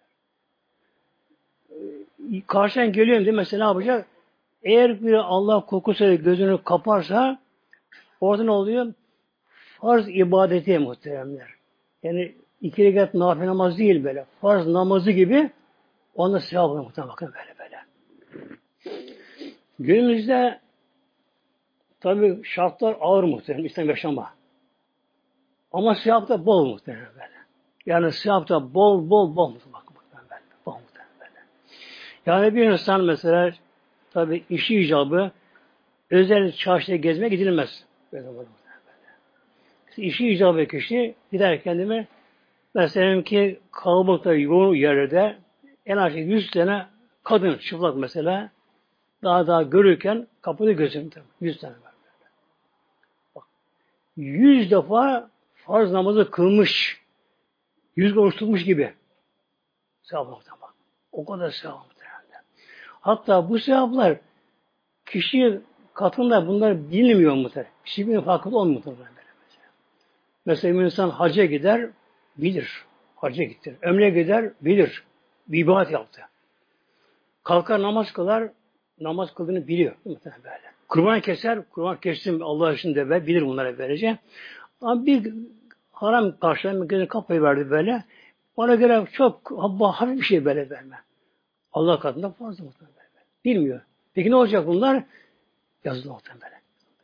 Karşıdan geliyorum diye mesela ne yapacak? Eğer bir Allah korkusuyla gözünü kaparsa orada ne oluyor? Farz ibadeti muhteremler. Yani iki rekat nafile namaz değil böyle. Farz namazı gibi onda sevap oluyor muhtemelen. Bakın böyle. Günümüzde tabi şartlar ağır muhtemelen. İslam yaşama. Ama sevap da bol muhtemelen böyle. Yani sevap da bol muhtemelen. Böyle. Bol muhtemelen böyle. Yani bir insan mesela tabi işi icabı özel çarşıda gezmeye gidilmez. Böyle. İşi icabı kişi giderken değil mi? Mesela ki kalabalıkta yoğun yerde en az 100 tane kadın çıplak mesela daha görürken kapıda gözümde 100 tane var. Bak, 100 defa farz namazı kılmış, 100 oruç tutmuş gibi. Sevap bak. O kadar sevap. Hatta bu sevaplar kişi katında bunlar bilinmiyor muhtemelen. Kişinin farkında olmuyor muhtemelen. Mesela bir insan hacca gider, bilir. Hacca gitti. Ömre gider, bilir. Bir ibadet yaptı. Kalkar namaz kılar, namaz kıldığını biliyor. Muhtemelen böyle. Kurban keser, kurban kestim Allah için de bilir bunlara böylece. Ama bir haram karşılayan gözüne kapayı verdi böyle. Ona göre çok hafif bir şey böyle verme. Allah katında fazla muhtemelen böyle. Bilmiyor. Peki ne olacak bunlar? Yazılı muhtemelen böyle.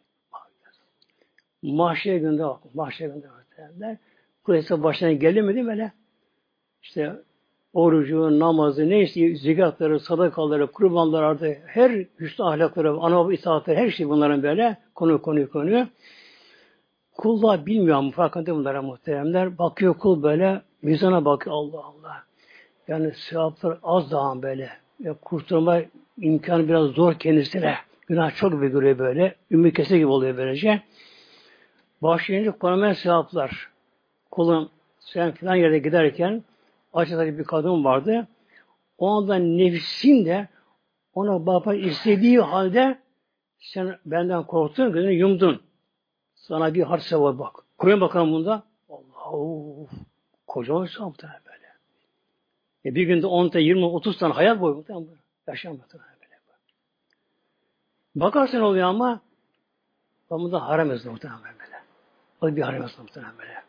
Mahşere günde bak. Mahşere günde muhtemelen. Kulesi başına gelir mi değil mi böyle? İşte orucu, namazı, neyse zikatları, sadakaları, kurbanları artık her hüsnü ahlakları, ana baba itaatları, her şey bunların böyle konu. Kul da bilmiyor ama farkında bunlara muhteremler. Bakıyor kul böyle, mizana bakıyor Allah. Yani sevaplar az daha böyle. Ya kurtulma imkanı biraz zor kendisine. Günah çok bir görüyor böyle. Ümit kese gibi oluyor böylece. Başlayınca konumen sevaplar. Kulun sen filan yerde giderken Açıkçası bir kadın vardı. O anda nefsin de ona baba istediği halde sen benden korktun, gözünü yumdun. Sana bir harç var bak. Koyun bakalım bunda. Allah kocaman sevap da böyle. Bir günde 10 tane, 20, 30 tane hayat boyu yaşanmadı böyle. Bakarsın oluyor ama bunda haram yazılı muhtemelen böyle. O bir haram yazılı muhtemelen böyle.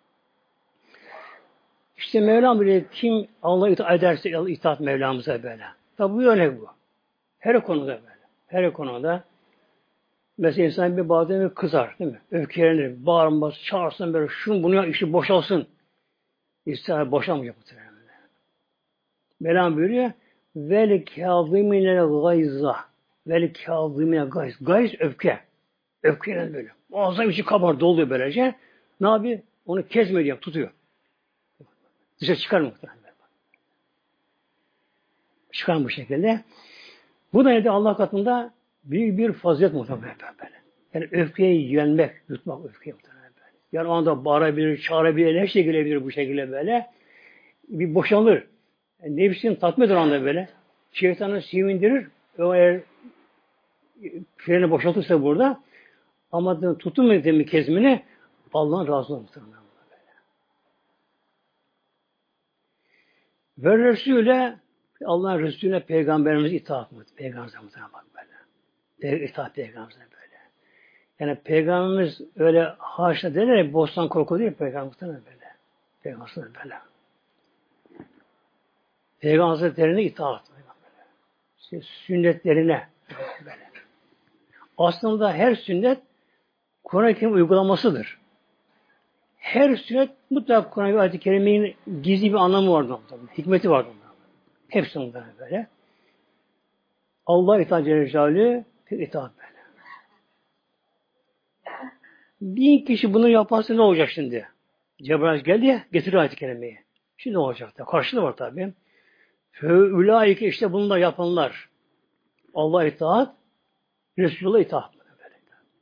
İşte Mevlam bile kim Allah'a itaat ederse itaat Mevlamıza böyle. Tabi bu örnek bu. Her konuda böyle. Her konuda mesela insan bir bazen bir kızar değil mi? Öfkelenir, bağırmaz, çağırsın böyle şunu bunu işi boşalsın. İster boşalmayacak bu tür. Mevlam buyuruyor vel kâzimine gayza vel kâzimine gayz. Gayz öfke. Öfkeyle böyle. Ağzına içi kabar doluyor böylece. Ne yapıyor? Onu kesme diye tutuyor. Dışarı çıkarmıyor. Çıkan bu şekilde. Bu da nedir? Allah katında büyük bir fazilet muhtemelen böyle. Yani öfkeyi yenmek, yutmak öfkeyi muhtemelen böyle. Yani o anda bağırabilir, çağırabilir, her şey gelebilir bu şekilde böyle. Bir boşalır. Yani nefsini tatmin eder anda böyle. Şeytanı sevindirir. O eğer freni boşaltırsa burada ama tutun mu kezmini Allah'ın razı olur muhtemelen. Ve Resul'e Allah'ın Resulüne Peygamberimiz itaat mı? Peygamberimize bak böyle. İtaat Peygamberimize böyle. Yani Peygamberimiz öyle haşa derler ya bostan korku değil Peygamberimize böyle. Peygamberimize böyle. Peygamber Hazretleri'ne itaat böyle. İşte sünnetlerine böyle. Aslında her sünnet Kur'an-ı Kerim uygulamasıdır. Her sünnet mutlaka Kur'an-ı Ayet-i Kerime'nin gizli bir anlamı vardır. Hikmeti vardır. Hepsi onlara böyle. Allah itaat Celle itaat böyle. Bir kişi bunu yaparsa ne olacak şimdi? Cebrail geldi ya getiriyor ayet-i kerimeyi. Şimdi ne olacak da? Karşılığı var tabi. Ulaike işte bunu da yapanlar. Allah itaat, Resulullah itaat. Böyle.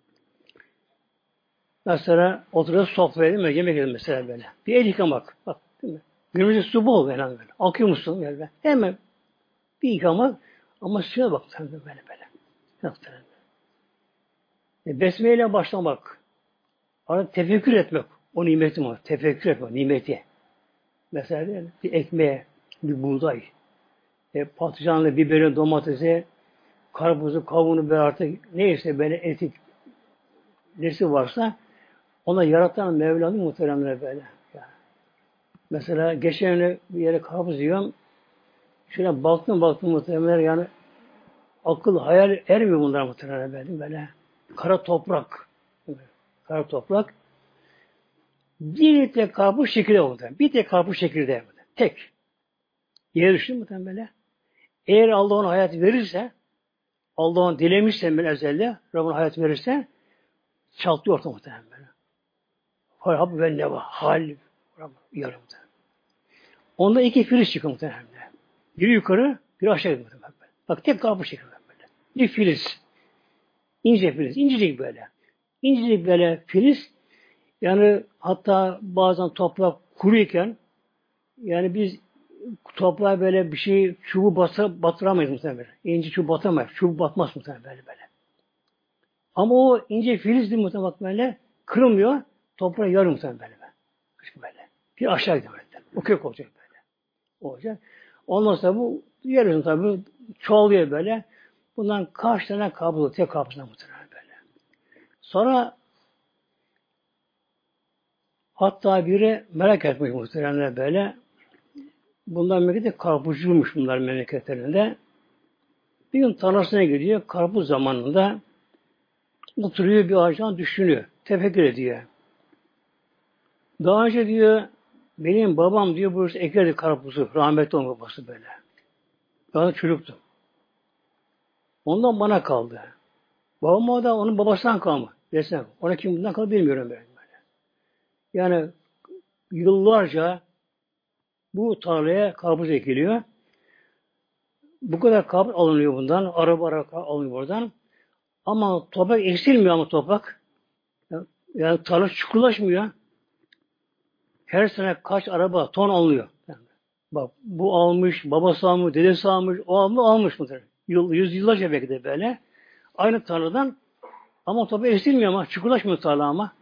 Mesela oturuyoruz sofraya değil mi? Yemek yedim mesela böyle. Bir el yıkamak. Bak değil mi? Günümüzde su bol böyle. Akıyor musun? Böyle. Hemen bir yıkamak Ama şuna bak sen de böyle. Muhteremler. Besmele başlamak. Arada tefekkür etmek. O nimeti mi? Tefekkür etmek. Nimeti. Mesela bir ekmeğe, bir buğday, patlıcanlı, biberi, domatesi, karpuzu, kavunu böyle artık neyse böyle etik nesi varsa ona yaratan Mevla'nın muhteremler böyle. Yani. Mesela geçen bir yere karpuz yiyorum. Şöyle baktım muhteremler yani akıl hayal ermiyor bunlar muhteremler böyle. Kara toprak. Kara toprak. Bir tek karpuz şekilde oldu. Bir tek karpuz şekilde. Tek. Yere düştü muhtemelen böyle. Eğer Allah ona hayat verirse, Allah onu dilemişse ben ezelde, Rabbine hayat verirse, çatlıyor orta muhtemelen böyle. Hab ve neva, hal, yarım da. Onda iki filiz çıkıyor muhtemelen. Biri yukarı, biri aşağı gidiyor muhtemelen. Bak tek karpuz şekilde böyle. Bir filiz. İnce filiz. İncecik böyle. İncecik böyle filiz. Yani hatta bazen toprak kuruyken yani biz toprağa böyle bir şey çubuğu batıramayız muhtemelen. İnce çubuğu batamayız. Çubuğu batmaz muhtemelen böyle. Ama o ince filizli muhtemelen böyle kırılmıyor. Toprağa yarım muhtemelen böyle. Böyle. Bir aşağı gidiyor böyle. O kök olacak böyle. Olacak. Ondan sonra bu yarım tabi çoğalıyor böyle. Bundan kaç tane kablo, tek kablodan muhtemelen böyle. Sonra hatta biri merak etmiş muhtemelen böyle. Bunlar memlekette karpuzcuymuş bunlar memleketlerinde. Bir gün tarlasına gidiyor. Karpuz zamanında oturuyor bir ağaçtan düşünüyor. Tefekkür ediyor. Daha önce diyor benim babam diyor burası ekerdi karpuzu. Rahmetli onun babası böyle. Ben çocuktum. Ondan bana kaldı. Babam da onun babasından kalma. Resmen. Ona kim bundan kaldı bilmiyorum böyle. Yani yıllarca bu tarlaya karpuz ekiliyor. Bu kadar karpuz alınıyor bundan. Araba alınıyor buradan. Ama toprak eksilmiyor ama toprak. Yani tarla çukurlaşmıyor. Her sene kaç araba ton alınıyor. Yani bak bu almış, babası almış, dedesi almış, o almış mıdır? Yüzyıllarca belki de böyle. Aynı tarladan ama toprak eksilmiyor ama çukurlaşmıyor tarla ama.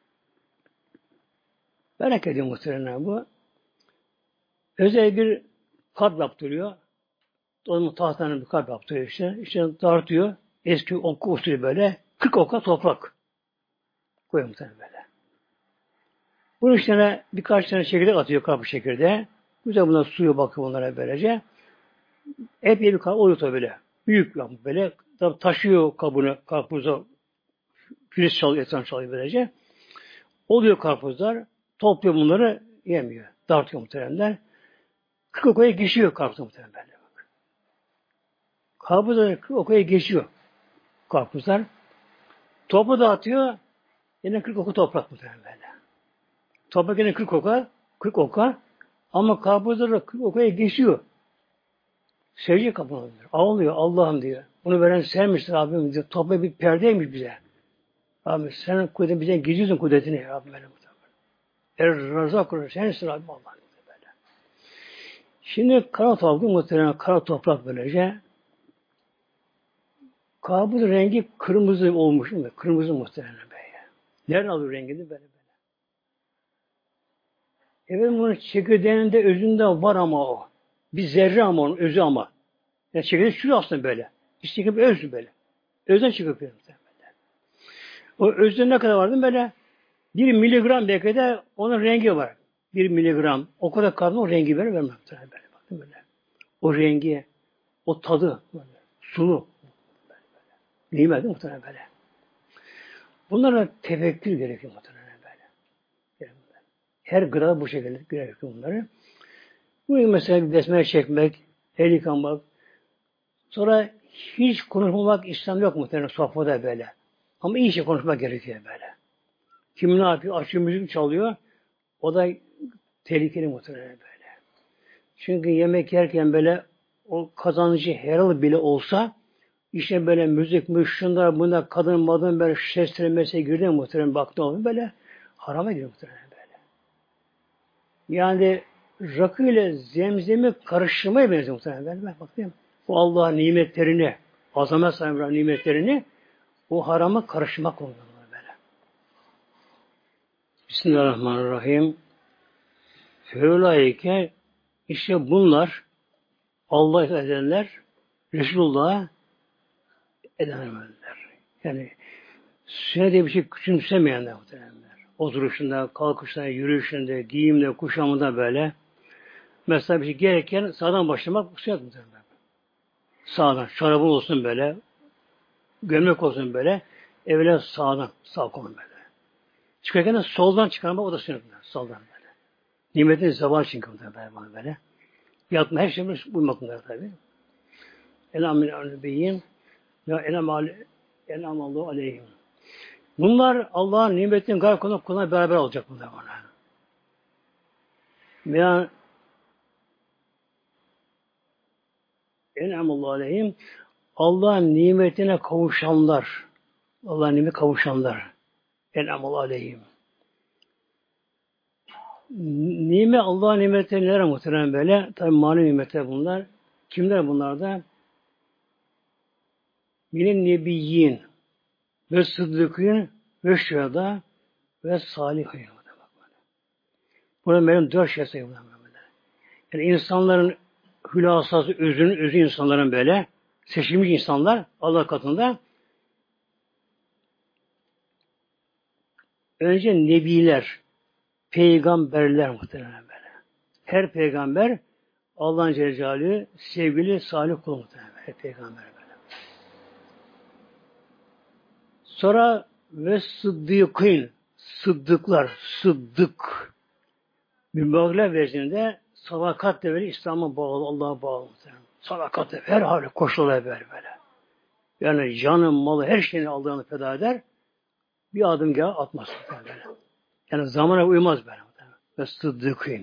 Merak ediyorum muhtemelen bu. Özel bir kap yaptırıyor. Onun tahtanın bir kap yaptırıyor işte. İşte tartıyor. Eski okka usulü böyle. 40 okka toprak. Koyuyor muhtemelen böyle. Bunun içine birkaç tane çekirdek atıyor kapı çekirdeğe. Güzel bunlar suya bakıyor bunlara böylece. Epey bir kap oluyor tabi böyle. Büyük böyle. Tabi taşıyor kabını, karpuza. Filiz çalıyor, etrafını çalıyor böylece. Oluyor karpuzlar. Topluyor bunları yemiyor. Dağıtıyor muhteremler. 40 okaya geçiyor karpuz muhteremler. Karpuzlar 40 okaya geçiyor. Karpuzlar. Topu dağıtıyor. Yine 40 oku toprak muhteremler. Toprak yine 40 oka. 40 oka. Ama karpuzlar 40 okaya geçiyor. Secde kapanıyor. Ağlıyor. Allah'ım diyor. Bunu veren sen misin Rabbim diyor. Toprak bir perdeymiş bize. Rabbim sen kudretini bize gizliyorsun kudretini. Rabbim benim. Razak olur. Sensin Rabbim Allah'ım. Böyle. Şimdi kara toprak muhtemelen kara toprak böylece. Karpuz rengi kırmızı olmuş. Kırmızı muhtemelen böyle. Nereden alıyor rengini böyle böyle. Evet bunun çekirdeğinde özünde var ama o. Bir zerre ama onun özü ama. Yani çekirdeği şurası aslında böyle. İşte bir özü böyle. Özden çıkıyor böyle. O özde ne kadar vardı böyle? 1 miligram belki de onun rengi var. 1 miligram. O kadar kadın o rengi vermem. Böyle. Bakın böyle. O rengi, o tadı, böyle. Sulu. Nimet değil mi muhtemelen böyle? Bunlara tefekkür gerekiyor muhtemelen böyle. Her gıda bu şekilde gerekiyor bunları. Bu mesela bir besmele çekmek, el yıkanmak, sonra hiç konuşmamak İslam yok muhtemelen sohbada böyle. Ama iyi şey konuşmak gerekiyor böyle. Kim ne yapıyor? Açıyor müzik çalıyor. O da tehlikeli muhtemelen böyle. Çünkü yemek yerken böyle o kazancı helal bile olsa işte böyle müzik, şunlar, bunlar, kadın, madın böyle seslenmesi girdi muhtemelen baktı onu böyle harama giriyor muhtemelen böyle. Yani rakı ile zemzemi karıştırmaya benziyor muhtemelen böyle. Bakayım. o Allah'ın nimetlerini, azamet sahibi nimetlerini o harama karışmak oluyor böyle. Bismillahirrahmanirrahim. Feulaike işte bunlar Allah edenler Resulullah'a edemezler. Yani sünnete bir şey küçümsemeyenler muhtemelenler. Oturuşunda, kalkışında, yürüyüşünde, giyimde, kuşamında böyle. Mesela bir şey gereken sağdan başlamak bu sünnet muhtemelen. Sağdan. Çorabı olsun böyle. Gömlek olsun böyle. Evvela sağdan. Sağ kolun böyle. Çıkarken de soldan çıkarmak o da sünnet. Soldan böyle. Nimetin zeval çünkü böyle. Yatma her şeyi bulmak bunlar tabi. Elhamdülillah beyim ve elhamallahu aleyhim. Bunlar Allah'ın nimetinin gayb kullanıp beraber olacak bunlar bana. Veya elhamallahu aleyhim Allah'ın nimetine kavuşanlar. Allah'ın nimetine kavuşanlar. Elhamallahu aleyhim. Nimet Allah'ın nimetleri neler muhtemelen böyle? Tabi manevi nimetler bunlar. Kimler bunlar da? Minin nebiyyin ve sıddıkın ve şüheda ve salihin. Burada benim 4 şey sayıyorum. Yani insanların hülasası, özü insanların böyle seçilmiş insanlar Allah katında önce nebiler, peygamberler muhtemelen böyle. Her peygamber Allah'ın Celle Celaluhu sevgili salih kulu muhtemelen. Her peygamber böyle. Sonra ve sıddıkın, sıddıklar, sıddık. Mübalağa versiyonunda sadakat de böyle İslam'a bağlı, Allah'a bağlı. Sadakat de her hali koşullar böyle. Yani canı, malı, her şeyini Allah'ını feda eder. Bir adım geri atmaz. Böyle. Yani zamana uymaz böyle. Ve sıddıkın.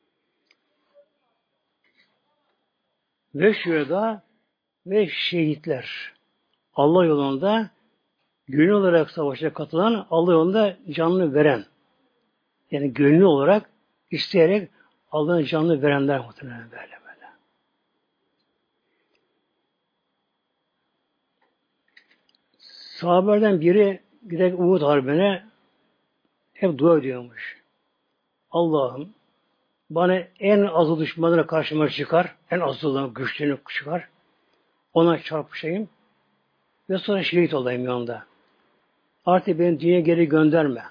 Ve şüheda ve şehitler. Allah yolunda gönüllü olarak savaşa katılan, Allah yolunda canını veren. Yani gönüllü olarak isteyerek Allah'ın canını verenler muhtemelen böyle. Sahabelerden biri giderek Uhud Harbi'ne hep dua ediyormuş. Allah'ım bana en azı düşmanlara karşıma çıkar, en azılarına güçlüğünü çıkar, ona çarpışayım ve sonra şehit olayım yanında. Artık beni dünyaya geri gönderme.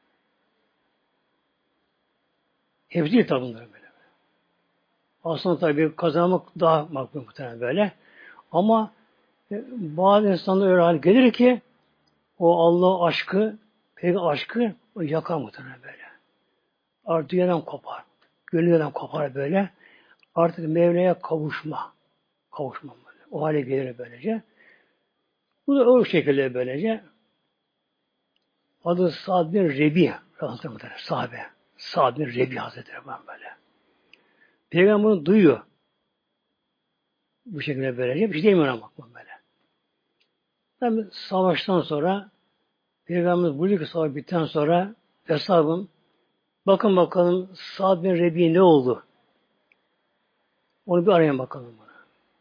Hepsi değil tabi bunlar böyle. Aslında tabi kazanmak daha makbul muhtemelen böyle. Ama bazı insanlar öyle hal gelir ki o Allah aşkı, peygamber aşkı o yakar muhtemelen böyle. Artık dünyadan kopar. Gönlünden kopar böyle. Artık Mevla'ya kavuşma. Kavuşma böyle. O hale gelir böylece. Bu da o şekilde böylece. Adı Sa'd bin Rebi. Sahabe. Sa'd bin Rebi Hazretleri var böyle. Peygamber bunu duyuyor. Bu şekilde böylece. Bir şey demiyor ama böyle. Tabi savaştan sonra Peygamberimiz buyuruyor ki savaş bitten sonra hesabım bakın bakalım Sa'd bin Rebi ne oldu? Onu bir arayın bakalım bana.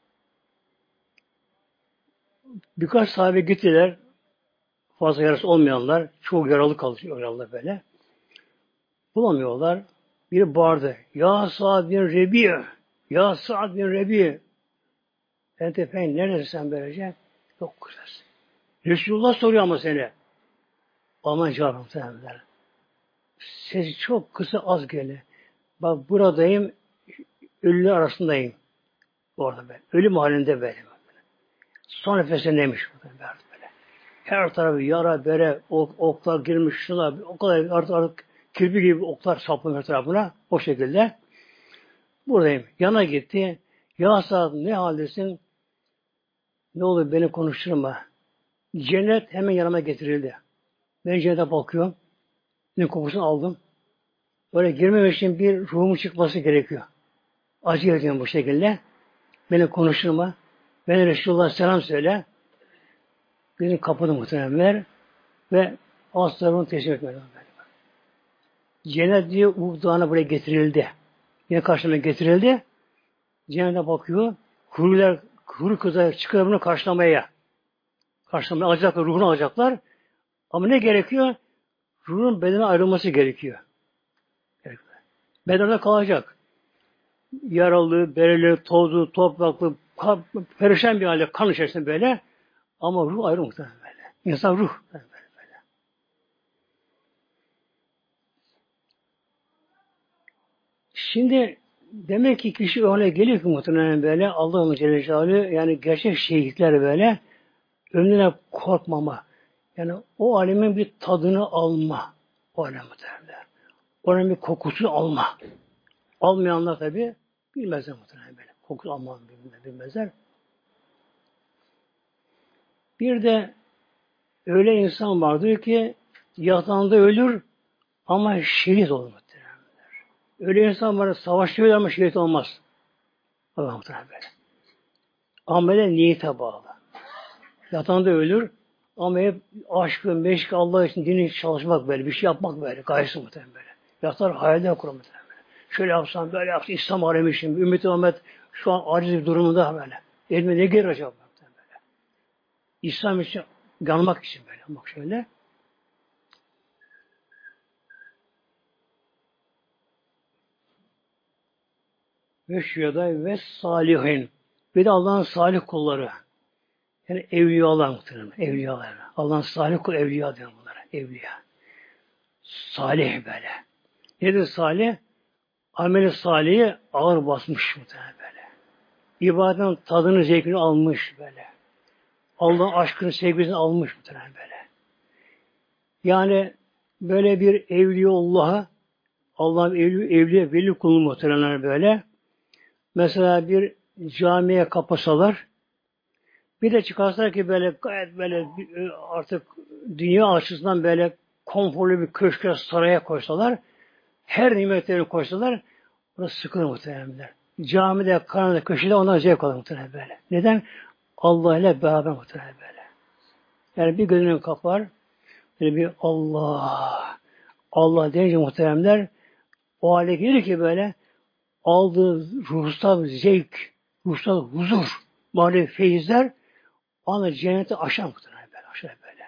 Birkaç sahabe gittiler. Fazla yarası olmayanlar. Çok yaralı kalıyor yaralı böyle. Bulamıyorlar. Biri bağırdı. Ya Sa'd bin Rebi. Ya Sa'd bin Rebi. Efendim neredesin sen böylece? Yok güzelsin. Resulullah soruyor ama seni. Aman cevap vermediler. Sesi çok kısa az geliyor. Bak buradayım. Ölüler arasındayım. Orada ben. Ölüm halinde benim. Son nefesindeymiş. Böyle. Her tarafı yara, bere, oklar girmiş. Şuna, o kadar artık kirpi gibi oklar saplamış tarafına. O şekilde. Buradayım. Yana gitti. Ya Sa'd ne haldesin? Ne olur beni konuşturma. Cennet hemen yanıma getirildi. Ben cennete bakıyorum. Ne kokusunu aldım. Böyle girmemek için bir ruhumun çıkması gerekiyor. Acı ediyorum bu şekilde. Beni konuşturma. Beni Resulullah selam söyle. Beni kapadı muhtemelenler ve aslarını teslim etmedi. Cennet diye Uhud Dağı'na buraya getirildi. Yine karşıma getirildi. Cennete bakıyor. ruh kızı çıkıyor bunu karşılamaya. Karşılamaya alacaklar, ruhunu alacaklar. Ama ne gerekiyor? Ruhun bedene ayrılması gerekiyor. Bedende kalacak. Yaralı, bereli, tozlu, topraklı, perişan bir halde kan içerisinde böyle. Ama ruh ayrı muhtemelen böyle. İnsan ruh. Böyle. Şimdi demek ki kişi öyle geliyor ki muhtemelen böyle Allah'ın Celle Celaluhu yani gerçek şehitler böyle önüne korkmama. Yani o alemin bir tadını alma. O alem muhtemelen. O alemin bir kokusunu alma. Almayanlar tabi bilmezler muhtemelen böyle. Koku alma bilmezler. Bir de öyle insan vardır ki yatağında ölür ama şehit olur muhtemelen. Öyle insan var savaşta ölür ama şehit olmaz. Allah muhtemelen böyle. Amele niyete bağlı. Yatağında ölür ama hep aşkı, meşk, Allah için dini çalışmak böyle, bir şey yapmak böyle, gayesi muhtemelen böyle. Yatar hayaller kurar muhtemelen böyle. Şöyle yapsam, böyle yapsam, İslam alemi için, Ümmet-i Muhammed şu an aciz bir durumunda böyle. Elime ne gelir acaba böyle. İslam için, yanmak için böyle. Bak şöyle. Ve şüyada ve salihin. Bir de Allah'ın salih kulları. Yani evliyalar muhtemelen. Evliyalar. Allah'ın salih kul evliya diyor bunlara. Evliya. Salih böyle. Nedir salih? Ameli salihi ağır basmış muhtemelen böyle. İbadetin tadını, zevkini almış böyle. Allah'ın aşkını, sevgisini almış muhtemelen böyle. Yani böyle bir evliyaullah'a Allah'ın evliya veli kulunu muhtemelen böyle. Mesela bir camiye kapasalar bir de çıkarsalar ki böyle gayet böyle artık dünya açısından böyle konforlu bir köşke saraya koysalar her nimetlerini koysalar burası sıkılır muhtemelen. Camide, karanlıkta, köşede ondan zevk alır muhtemelen böyle. Neden? Allah ile beraber muhtemelen böyle. Yani bir gözünü kapar, böyle bir Allah, Allah deyince muhteremler o hale gelir ki böyle aldığı ruhsal zevk, ruhsal huzur, manevi feyizler onu cennete aşağı muhtemelen böyle, aşağı böyle.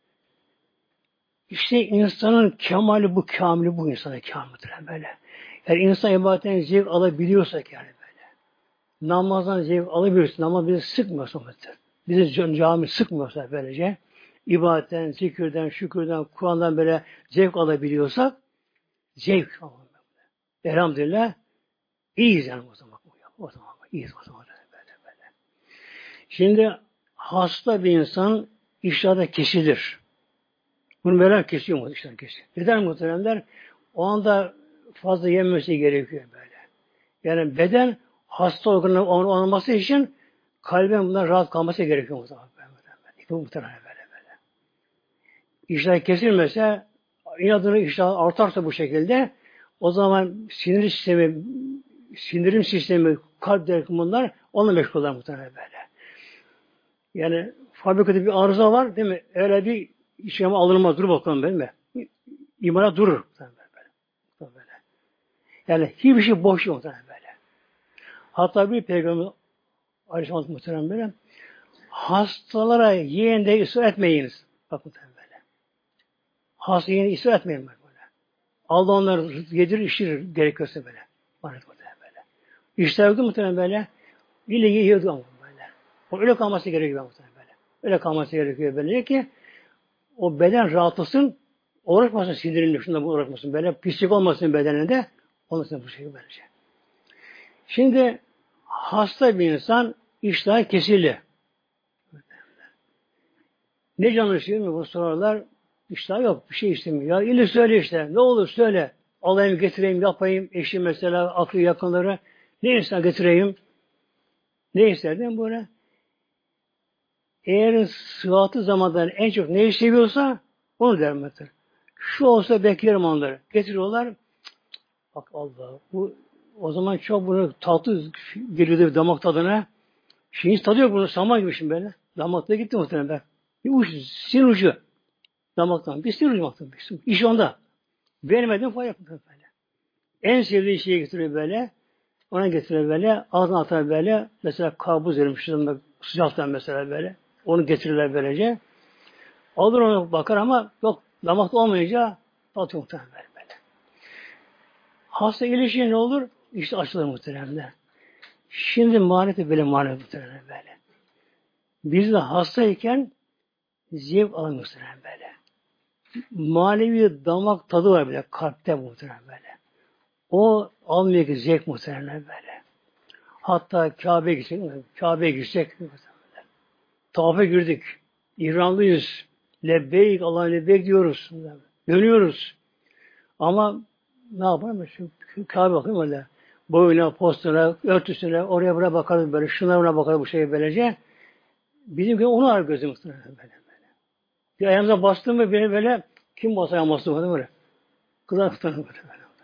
İşte insanın kemali bu, kamili bu insanın kamilidir böyle. Yani insan ibadetten zevk alabiliyorsak yani böyle. Namazdan zevk alabiliyorsa, namaz bizi sıkmıyorsa muhtemelen. Bizi cami sıkmıyorsa böylece, ibadetten, zikirden, şükürden, Kur'an'dan böyle zevk alabiliyorsak, zevk alalım. Elhamdülillah, iyiyiz yani o zaman. O zaman iyiyiz o zaman böyle. Şimdi hasta bir insan iştahda kesilir. Bunu merak kesiyor mu? İştahda kesiyor. Neden muhteremler? O anda fazla yememesi gerekiyor böyle. Yani beden hasta organı olması için kalbin bundan rahat kalması gerekiyor muhtemelen. Bu muhtemelen böyle. İştah kesilmese inadına iştah artarsa bu şekilde o zaman sindirim sistemi, kalp derken bunlar onunla meşgul olurlar muhtemelen böyle. Yani fabrikada bir arıza var değil mi? Öyle bir işlem alınmaz. Dur bakalım değil mi? İmana durur. Böyle. Yani hiçbir şey boş yok böyle. Hatta bir peygamber Aleyhisselam muhtemelen böyle hastalara yiyen de ısrar etmeyiniz. Bak muhtemelen böyle. Hasta yiyen ısrar etmeyin böyle. Allah onları yedirir, içirir gerekiyorsa böyle. Böyle. İşler muhtemelen böyle. Bile yiyordu ama böyle. O öyle kalması gerekiyor muhtemelen böyle. Öyle kalması gerekiyor böyle ki o beden rahatlasın, uğraşmasın sindirimle şundan uğraşmasın. Böyle pislik olmasın bedeninde. Onun için bu şekilde böylece. Şimdi hasta bir insan iştahı kesildi. Ne canı istiyor mu? Bu sorarlar. İştah yok. Bir şey istemiyor. Ya ili söyle işte. Ne olur söyle. Alayım getireyim yapayım. Eşi mesela aklı yakınları. Ne ister getireyim? Ne isterdim böyle? Eğer sıhhatı zamandan en çok neyi seviyorsa onu dermektir. Şu olsa beklerim onları. Getiriyorlar. Bak Allah. Bu o zaman çok bunu tatlı geliyordu damak tadına. Şimdi tadı yok bunu. Saman gibi şimdi böyle. Damakta gitti muhtemelen ben. Bir uç, sinir ucu. Damaktan. Bir sinir ucu baktım. İş onda. Vermedim fayda böyle. En sevdiği şeyi getiriyor böyle. Ona getirir böyle, ağzına atar böyle, mesela kabuz verilmiş sıcaktan mesela böyle. Onu getirirler böylece. Alır onu bakar ama yok damakta olmayınca atıyor muhtemelen böyle. Hasta iyileşince ne olur? İşte açılır muhtemelen. Şimdi maneti böyle manevi muhtemelen böyle. Biz de hastayken zevk alır muhtemelen böyle. Manevi damak tadı var bile kalpte muhtemelen böyle. O almaya ki zevk muhtemelen böyle. Hatta Kabe'ye gidecek. Kabe'ye gidecek. Tavafa girdik. İranlıyız. Lebbeyk, Allah'ın lebbeyk diyoruz. Dönüyoruz. Ama ne yapalım? Şu Kabe bakayım öyle. Boyuna, postuna, örtüsüne, oraya buraya bakarız böyle. Şuna buna bakarız bu şeye böylece. Bizimki onu ar gözümüzde böyle. Bir ayağımıza bastım mı beni böyle kim basa ayağım bastı böyle. Kızar tutanım böyle.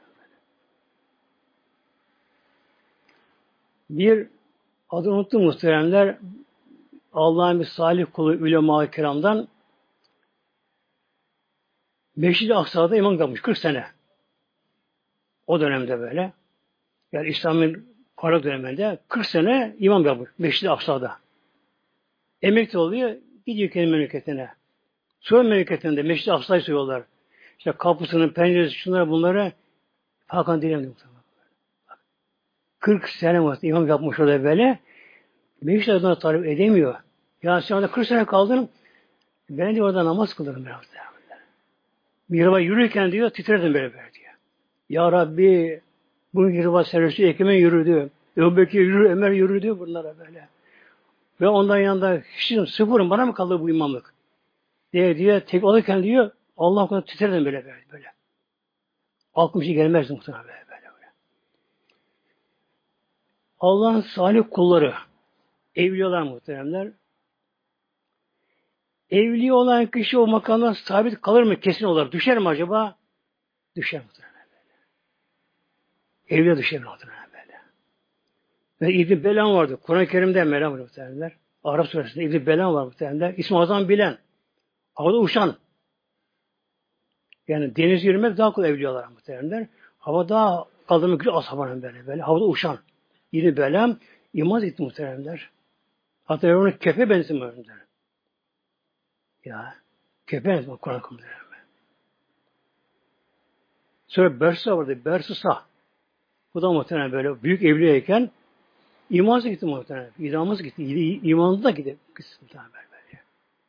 Bir adını unuttum muhteremler. Allah'ın bir salih kulu ulema-i kiramdan Meşrid-i Aksa'da imam yapmış 40 sene. O dönemde böyle. Yani İslam'ın kara döneminde 40 sene imam yapmış Meşrid-i Aksa'da. Emekli oluyor, gidiyor kendi memleketine. Sonra memleketinde Meşrid-i Aksa'yı söylüyorlar. İşte kapısının penceresi şunları bunları Hakan dinlemiyor. 40 sene imam yapmış orada böyle. Meşrid-i Aksa'dan talep edemiyor. Ya sen orada 40 sene kaldın, ben de orada namaz kılırım biraz daha. Mihraba yürürken diyor, titrerdim böyle diyor. Ya Rabbi, bu mihraba servisi Ekim'e yürüdü. Ebu Bekir yürü, Ömer yürüdü bunlara böyle. Ve ondan yanında hiçim sıfırım, bana mı kaldı bu imamlık? Diye tek olurken diyor, Allah kadar titrerdim böyle. Aklım şey gelmezdi muhtemelen böyle. Allah'ın salih kulları, evliyalar muhteremler. Evliya olan kişi o makamdan sabit kalır mı kesin olarak? Düşer mi acaba? Düşer muhtemelen böyle. Evliya düşer muhtemelen böyle. Ve İbn Belan vardı. Kur'an-ı Kerim'de Melam var muhtemelenler. Arap suresinde İbn Belan var muhtemelenler. İsmi Azam bilen. Havada uçan. Yani deniz yürümek daha kolay evliyalar muhtemelenler. Havada kaldırmak güzel ashabının böyle. Havada uçan. İbn Belan imaz etti muhtemelenler. Hatta onu kefe benzemiyor. Ya kefe benzemiyor Kur'an-ı Kerim'de. Sonra Bersa vardı. Bersusa. Bu da muhtemelen böyle büyük evliyeyken imanımız gitti muhtemelen. İmanımız gitti. İmanımız da gitti. Böyle.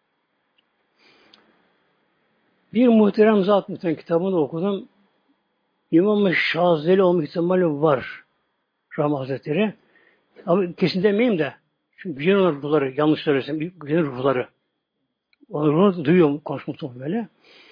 Bir muhterem zat muhtemelen kitabını okudum. İmam-ı Şazeli olma ihtimali var. Rahman Hazretleri. Ama kesin demeyeyim de. Çünkü güzel ruhları, yanlış söylesem, güzel ruhları. Onu duyuyorum konuşmuştum böyle.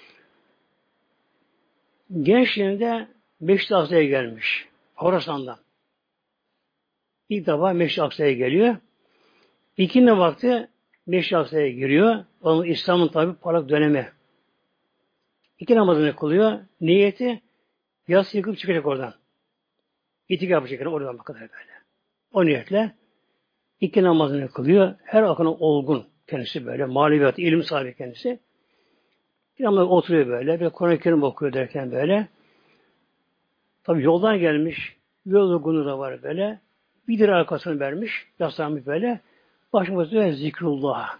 Gençliğinde Meşri Aksa'ya gelmiş. Horasan'dan. İlk defa Meşri Aksa'ya geliyor. İkindi vakti Meşri Aksa'ya giriyor. Onun İslam'ın tabi parlak dönemi. İki namazını kılıyor. Niyeti yas yıkıp çıkacak oradan. İtikaf yapacak oradan kadar böyle. O niyetle iki namazını kılıyor. Her akına olgun kendisi böyle. Maneviyat, ilim sahibi kendisi. Bir namaz oturuyor böyle. Bir Kur'an-ı Kerim okuyor derken böyle. Tabi yoldan gelmiş. Yol yorgunluğu da var böyle. Bir lira arkasını vermiş. Yaslanmış böyle. Başımızda zikrullah.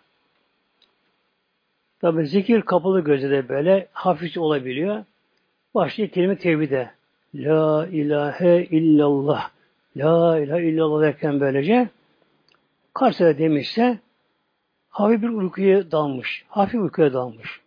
Tabi zikir kapalı gözde de böyle hafifçe olabiliyor. Başlıyor kelime tevhide. La ilahe illallah. La ilahe illallah derken böylece kaç sene demişse hafif bir uykuya dalmış. Hafif uykuya dalmış.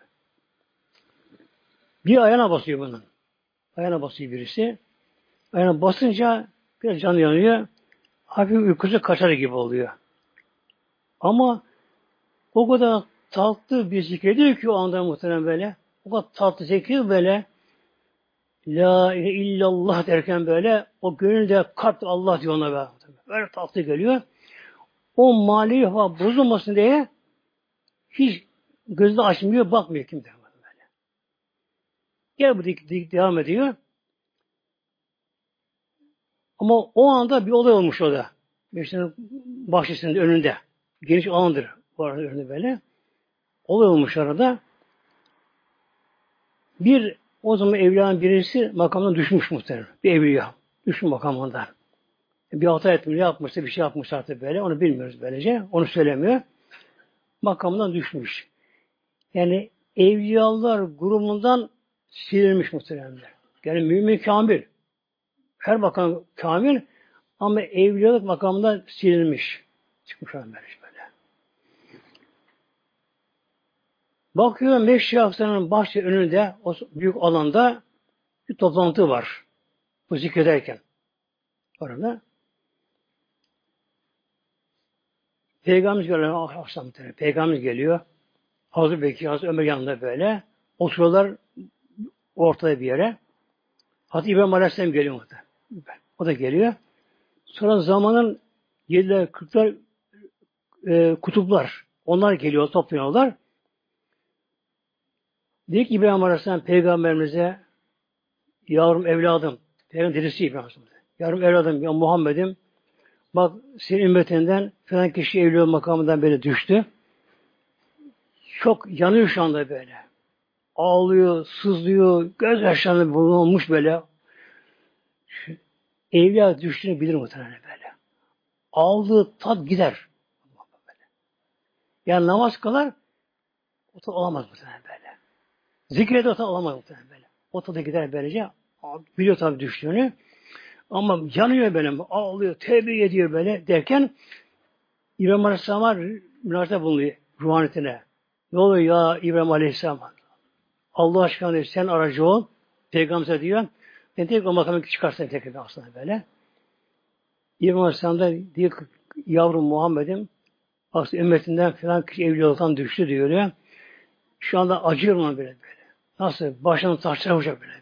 Bir ayağına basıyor bunun. Ayağına basıyor birisi. Ayağına basınca biraz canı yanıyor. Hafif uykusu kaçar gibi oluyor. Ama o kadar tatlı bir zikrediyor ki o anda muhtemelen böyle. O kadar tatlı zikrediyor böyle. La ilahe illallah derken böyle o gönülde kalp Allah diyor ona be. Böyle tatlı geliyor. O manevi hava bozulmasın diye hiç gözünü açmıyor, bakmıyor kimse. Böyle. Gel bu devam ediyor. Ama o anda bir olay olmuş orada. Meşrenin bahçesinin önünde. Geniş alandır. Bu arada önünde böyle. Olay olmuş arada. O zaman evliyanın birisi makamdan düşmüş muhtemelen. Bir evliya. Düşmüş makamından. Bir hata etmiş, yapmışsa bir şey yapmış artık böyle. Onu bilmiyoruz böylece. Onu söylemiyor. Makamından düşmüş. Yani evliyalar grubundan silinmiş muhteremler. Yani mümin kamil. Her bakan kamil ama evliyalık makamından silinmiş. Çıkmış böyle. Bakıyor Meşri Aksa'nın bahçe önünde o büyük alanda bir toplantı var. Bu zikrederken. Orada. Peygamber geliyor. Akşam Peygamber geliyor. Hazreti Bekir, Hazreti Ömer yanında böyle. Oturuyorlar ortada bir yere. Hazreti İbrahim Aleyhisselam geliyor orada. O da geliyor. Sonra zamanın 7'ler, 40'lar kutuplar. Onlar geliyor, toplanıyorlar. Diyor ki İbrahim Aleyhisselam Peygamberimize yavrum evladım, Peygamber dedesi İbrahim Aleyhisselam. Yavrum evladım, ya Muhammed'im bak senin ümmetinden falan kişi evliya makamından böyle düştü. Çok yanıyor şu anda böyle. Ağlıyor, sızlıyor, göz yaşlarına bulunmuş böyle. Evliya düştüğünü bilir muhtemelen böyle. Aldığı tat gider. Yani namaz kılar, o tat alamaz muhtemelen böyle. Zikrede o tat alamaz muhtemelen böyle. O tadı gider böylece. Biliyor tabii düştüğünü. Ama yanıyor benim, ağlıyor, tevbe ediyor böyle derken İbrahim Aleyhisselam'a münakaşa bulunuyor ruhaniyetine. Ne oluyor ya İbrahim Aleyhisselam? Allah aşkına diyor, sen aracı ol. Peygamber diyor. Ben tek o makamı çıkarsın tekrar aslında böyle. İbrahim Aleyhisselam da diyor ki yavrum Muhammed'im aslında ümmetinden falan kişi evliyalıktan düştü diyor ya. Şu anda acıyorum ona böyle. Nasıl? Başını taşlara vuracak böyle.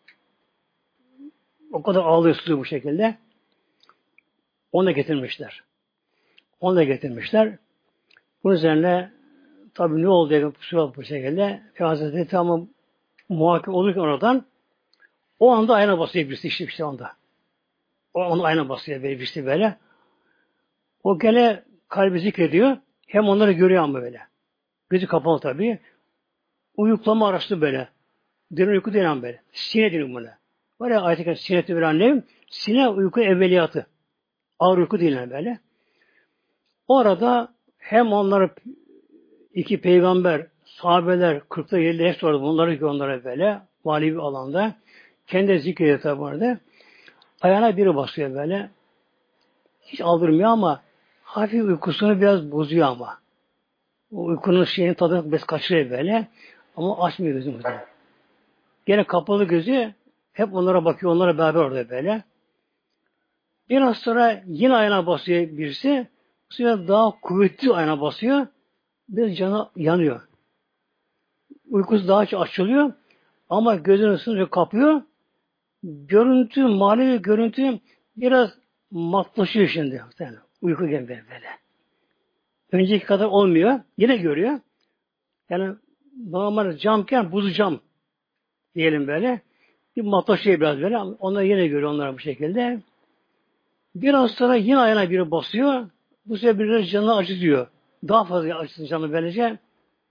O kadar ağlıyor sızıyor bu şekilde. Onu da getirmişler. Onu da getirmişler. Bunun üzerine tabii ne oldu diye bu şekilde Hazreti tamam muhakkak olurken oradan o anda ayna basıyor birisi işte anda. O anda ayna basıyor birisi böyle. O gene kalbi zikrediyor. Hem onları görüyor ama böyle. Gözü kapalı tabii. Uyuklama araçlı böyle. Derin uyku denen böyle. Sine deniyor buna. Var ya ayet-i kerime sineti bir annem. Sine uyku evveliyatı. Ağır uyku denilen böyle. O arada hem onları iki peygamber, sahabeler, 40'ta 50'de hepsi orada. Bunları ki onlara böyle. Mali bir alanda. Kendi zikrediyor tabi orada. Ayağına biri basıyor böyle. Hiç aldırmıyor ama hafif uykusunu biraz bozuyor ama. O uykunun şeyini tadını biraz kaçırıyor böyle. Ama açmıyor gözünü. Gene kapalı gözü hep onlara bakıyor. Onlara beraber orada böyle. Biraz sonra yine ayağına basıyor birisi. Bu sefer daha kuvvetli ayağına basıyor. Biraz canı yanıyor. Uykusu daha çok açılıyor. Ama gözünü ısınıyor, kapıyor. Görüntü, manevi görüntü biraz matlaşıyor şimdi. Yani uyku gibi böyle. Önceki kadar olmuyor. Yine görüyor. Yani normal camken buzlu cam diyelim böyle. Bir matlaşıyor biraz böyle. Onlar yine görüyor onlar bu şekilde. Biraz sonra yine ayağına biri basıyor. Bu sefer birileri canını acıtıyor. Daha fazla acıtın canını böylece.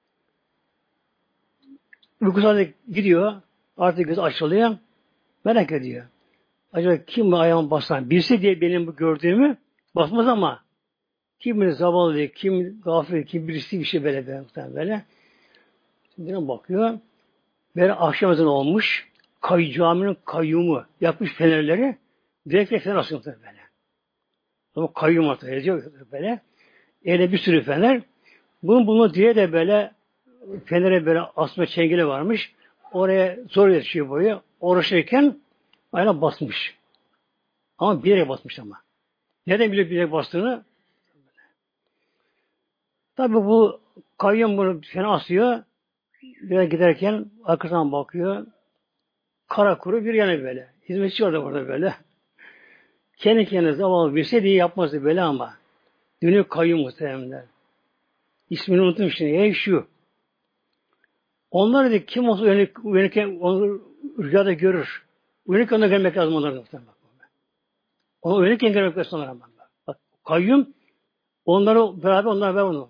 Uykusuna gidiyor. Artık göz açılıyor. Merak ediyor. Acaba kim bu ayağıma basan? Birisi diye benim bu gördüğümü basmaz ama kim bilir zavallı, kim gafil, kim birisi bir şey böyle. Şimdi bakıyor. Böyle akşam ezanı olmuş. Caminin kayyumu yapmış fenerleri. Direkt fener asıyor böyle. Ama kayyum artık ediyor böyle. Eline bir sürü fener. Bunu diye de böyle fenere böyle asma çengeli varmış. Oraya zor yetişiyor boyu. Uğraşırken ayağına basmış. Ama bir yere basmış ama. Neden biliyor bir yere bastığını? Tabi bu kayyum bunu fena asıyor. Biraz giderken arkasından bakıyor. Kara kuru bir yana böyle. Hizmetçi orada burada böyle. Kendi kendine zavallı bir şey diye yapması böyle ama. Dönüyor kayyum muhtemelen. İsmini unuttum şimdi. Şu. Onlar dedi kim olsa uyanıkken onu rüyada görür. Uyanıkken ona gelmek lazım onlara muhtemelen. Onu uyanıkken görmek lazım onlara. Bak kayyum onları beraber onu.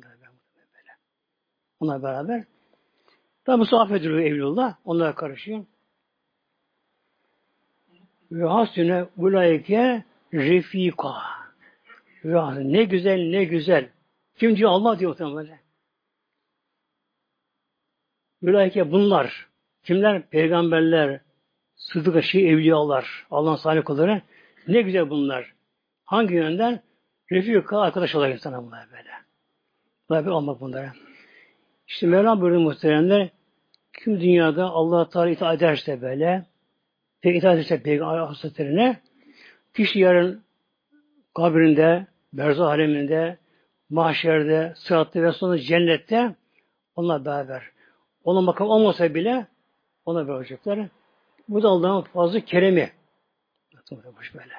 Onlar beraber. Tabi sohbet ediyor Evlullah. Onlara karışıyor. Ve hasüne ulayke Refika. Ya, ne güzel, ne güzel. Kim diyor? Allah diyor muhtemelen böyle. Ulaike bunlar. Kimler? Peygamberler, sıddık evliyalar, Allah'ın salih kulları. Ne güzel bunlar. Hangi yönden? Refika arkadaş olarak insana bunlar böyle. Bunlar bir olmak bunlara. İşte Mevlam buyuruyor muhteremler, kim dünyada Allah-u Teala itaat ederse böyle, itaat ederse Peygamber Hazretlerine, kişi yarın kabrinde, berzah aleminde, mahşerde, sıratta ve sonra cennette onunla beraber. Ona makam olmasa bile ona beraber olacaklar. Bu da Allah'ın fazla keremi. Böyle.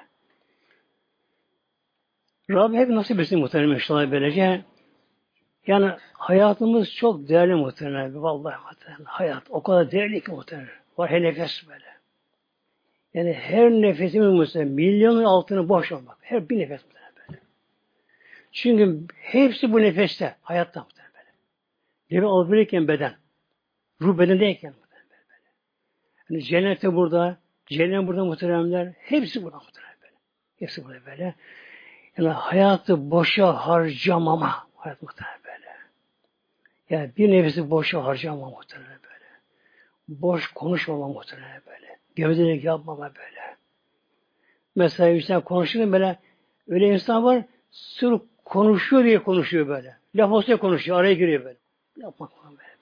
Rabbim hep nasip etsin muhtemelen inşallah böylece. Yani hayatımız çok değerli muhtemelen. Vallahi muhtemelen. Hayat o kadar değerli ki muhtemelen. Var her nefes böyle. Yani her nefesimiz muhtemelen milyonun altını boş olmak. Her bir nefes muhtemelen böyle. Çünkü hepsi bu nefeste. Hayatta muhtemelen böyle. Nefes alıp verirken beden. Ruh bedendeyken muhtemelen böyle. Yani cennette burada, cennet burada muhteremler. Hepsi burada muhtemelen böyle. Hepsi burada böyle. Yani hayatı boşa harcamama. Hayat muhtemelen böyle. Yani bir nefesi boşa harcamama muhtemelen böyle. Boş konuşmama muhtemelen böyle. Gevzelik yapmama böyle. Mesela insan konuşurken böyle öyle insan var sırf konuşuyor diye konuşuyor böyle. Laf olsa konuşuyor, araya giriyor böyle. Yapmak falan böyle.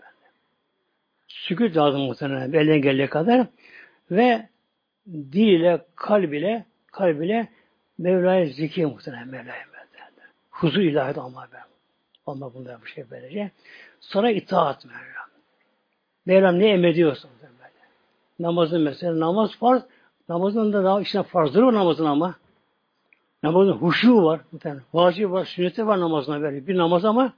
Sükût lazım muhtemelen elden geldiği kadar ve dil ile kalb ile Mevla'ya zikir muhtemelen Mevla'ya muhtemelen. Huzur ilahi olma ben. Olma bunlar bu şey böylece. Sonra itaat Mevlam. Mevlam ne emrediyorsa böyle. Namazın mesela namaz farz. Namazın da daha içine farzları var namazın ama. Namazın huşu var. Vacip var, sünneti var namazına böyle. Bir namaz ama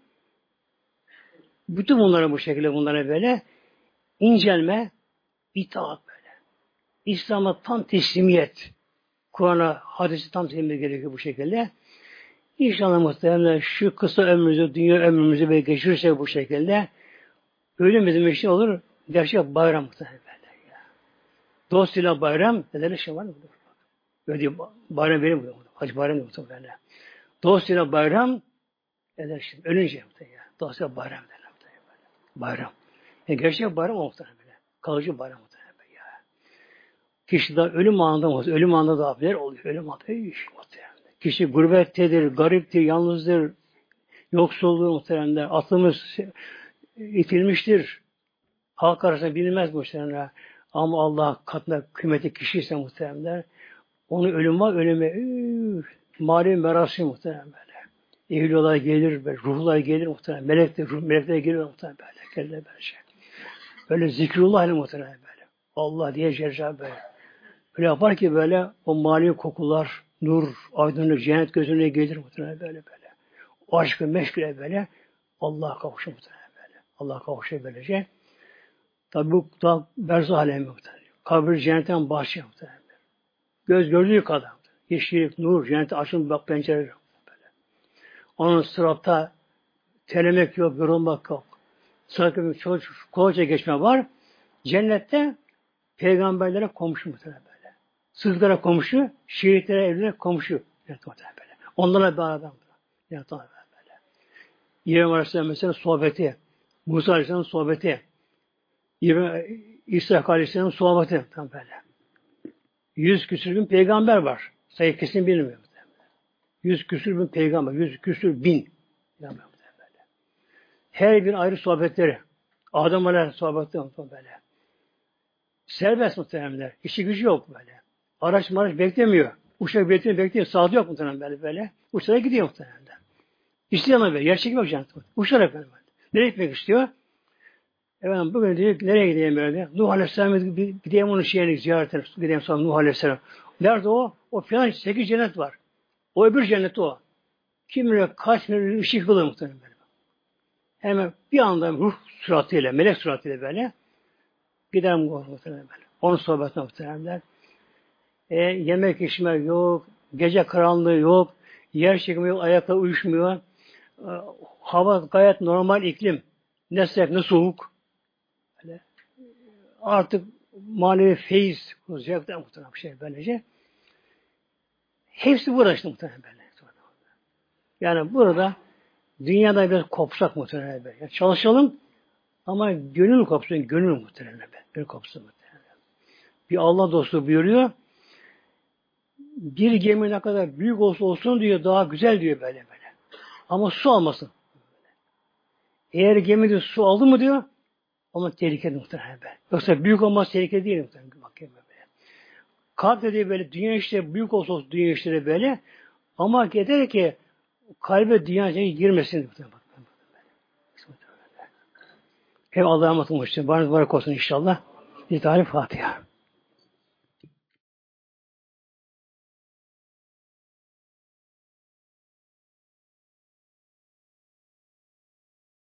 bütün bunlara bu şekilde bunlara böyle incelme, itaat böyle. İslam'a tam teslimiyet. Kur'an'a, hadisi tam teslimiyet gerekiyor bu şekilde. İnşallah muhtemelen şu kısa ömrümüzü, dünya ömrümüzü böyle geçirirse bu şekilde ölümümüzün bir şey olur. Gerçek bayram muhtemelen böyle. Dolayısıyla bayram neler şey var mı? Böyle diyor, bayram benim bu. Hacı bayram diyor muhtemelen. Dolayısıyla bayram neler şey. Ölünce muhtemelen. Dolayısıyla bayram neler muhtemelen. Bayram. Gerçek bayram o muhtemelen böyle. Kalıcı bayram muhtemelen böyle. Kişi de ölüm anında olmaz. Ölüm anında da neler oluyor? Ölüm anında muhtemelen. Kişi gurbettedir, gariptir, yalnızdır, yoksulluğu muhtemelen. Aklımız itilmiştir. Halk arasında bilinmez muhtemelen. Ama Allah katında kıymetli kişi ise muhtemelen. Onu ölüm var, ölüme mali merasim muhtemelen böyle. Evliyalar gelir, böyle, ruhlar gelir muhtemelen. Melekler gelir muhtemelen böyle. Gelirler böyle şey. Böyle zikrullah ile muhtemelen böyle. Allah diye cerrah böyle. Öyle yapar ki böyle o mali kokular, nur, aydınlık, cennet gözüne gelir muhtemelen böyle. O aşkı meşgule böyle Allah'a kavuşur muhtemelen böyle. Allah'a kavuşur böylece. Tabi bu da berzah alemi muhtemelen. Kabir cennetten bahçe muhtemelen. Göz gördüğü kadar. Yeşillik, nur, cennete açın bak pencereler. Böyle. Onun sıratta telemek yok, yorulmak yok. Sıratta kolayca geçme var. Cennette peygamberlere komşu muhtemelen böyle. Sıddıklara komşu, şehitlere, evlere komşu. Muhtemelen böyle. Onlarla beraber. Böyle. İbrahim Aleyhisselam mesela sohbeti, Musa Aleyhisselam'ın sohbeti, İsa Aleyhisselam'ın sohbeti. Tam böyle. 100 küsür bin peygamber var. Sayı kesin bilmiyor. 100 küsür bin peygamber, 100 küsür bin. Her bir ayrı sohbetleri. Adam Aleyhisselam sohbeti böyle. Serbest muhtemelenler. İşi gücü yok böyle. Araç beklemiyor. Uçak bekliyor. Saati yok muhtemelen böyle. Uçağa gidiyor muhtemelen. İstiyor ama böyle. Yer çekimi yok canım. Uçarak efendim. Nereye gitmek istiyor? Efendim bugün diyor nereye gideyim böyle? Nuh Aleyhisselam'a gideyim onun şeyini ziyaret edeyim. Gideyim sonra Nuh Aleyhisselam. Nerede o? O filan 8 cennet var. O öbür cennet o. Kim bilir kaç bilir ışık kılıyor muhtemelen böyle. Hemen bir anda ruh suratıyla, melek suratıyla böyle giderim muhtemelen böyle. Onun sohbetine muhtemelen. Yemek içme yok, gece karanlığı yok, yer çekimi yok, ayakta uyuşmuyor. Hava gayet normal iklim. Ne sıcak ne soğuk. Böyle. Artık manevi feyiz olacak da muhtemelen bir şey böylece. Hepsi burada işte muhtemelen böyle. Yani burada dünyada biraz kopsak muhtemelen böyle. Yani çalışalım ama gönül kopsun, gönül muhtemelen böyle. Gönül kopsun muhtemelen. Bir Allah dostu buyuruyor. Bir gemi ne kadar büyük olsa olsun diyor, daha güzel diyor böyle böyle. Ama su almasın. Eğer gemide su aldı mı diyor, ama tehlikeli muhtemelen böyle. Yoksa büyük olmaz tehlikeli değil muhtemelen. Bakayım böyle. Kalp dediği böyle dünya işleri büyük olsa olsun dünya işleri böyle. Ama yeter ki kalbe dünya işleri girmesin muhtemelen. Hem Allah'a emanet olmuştur. Barınız mübarek olsun inşallah. Bir tane Fatiha.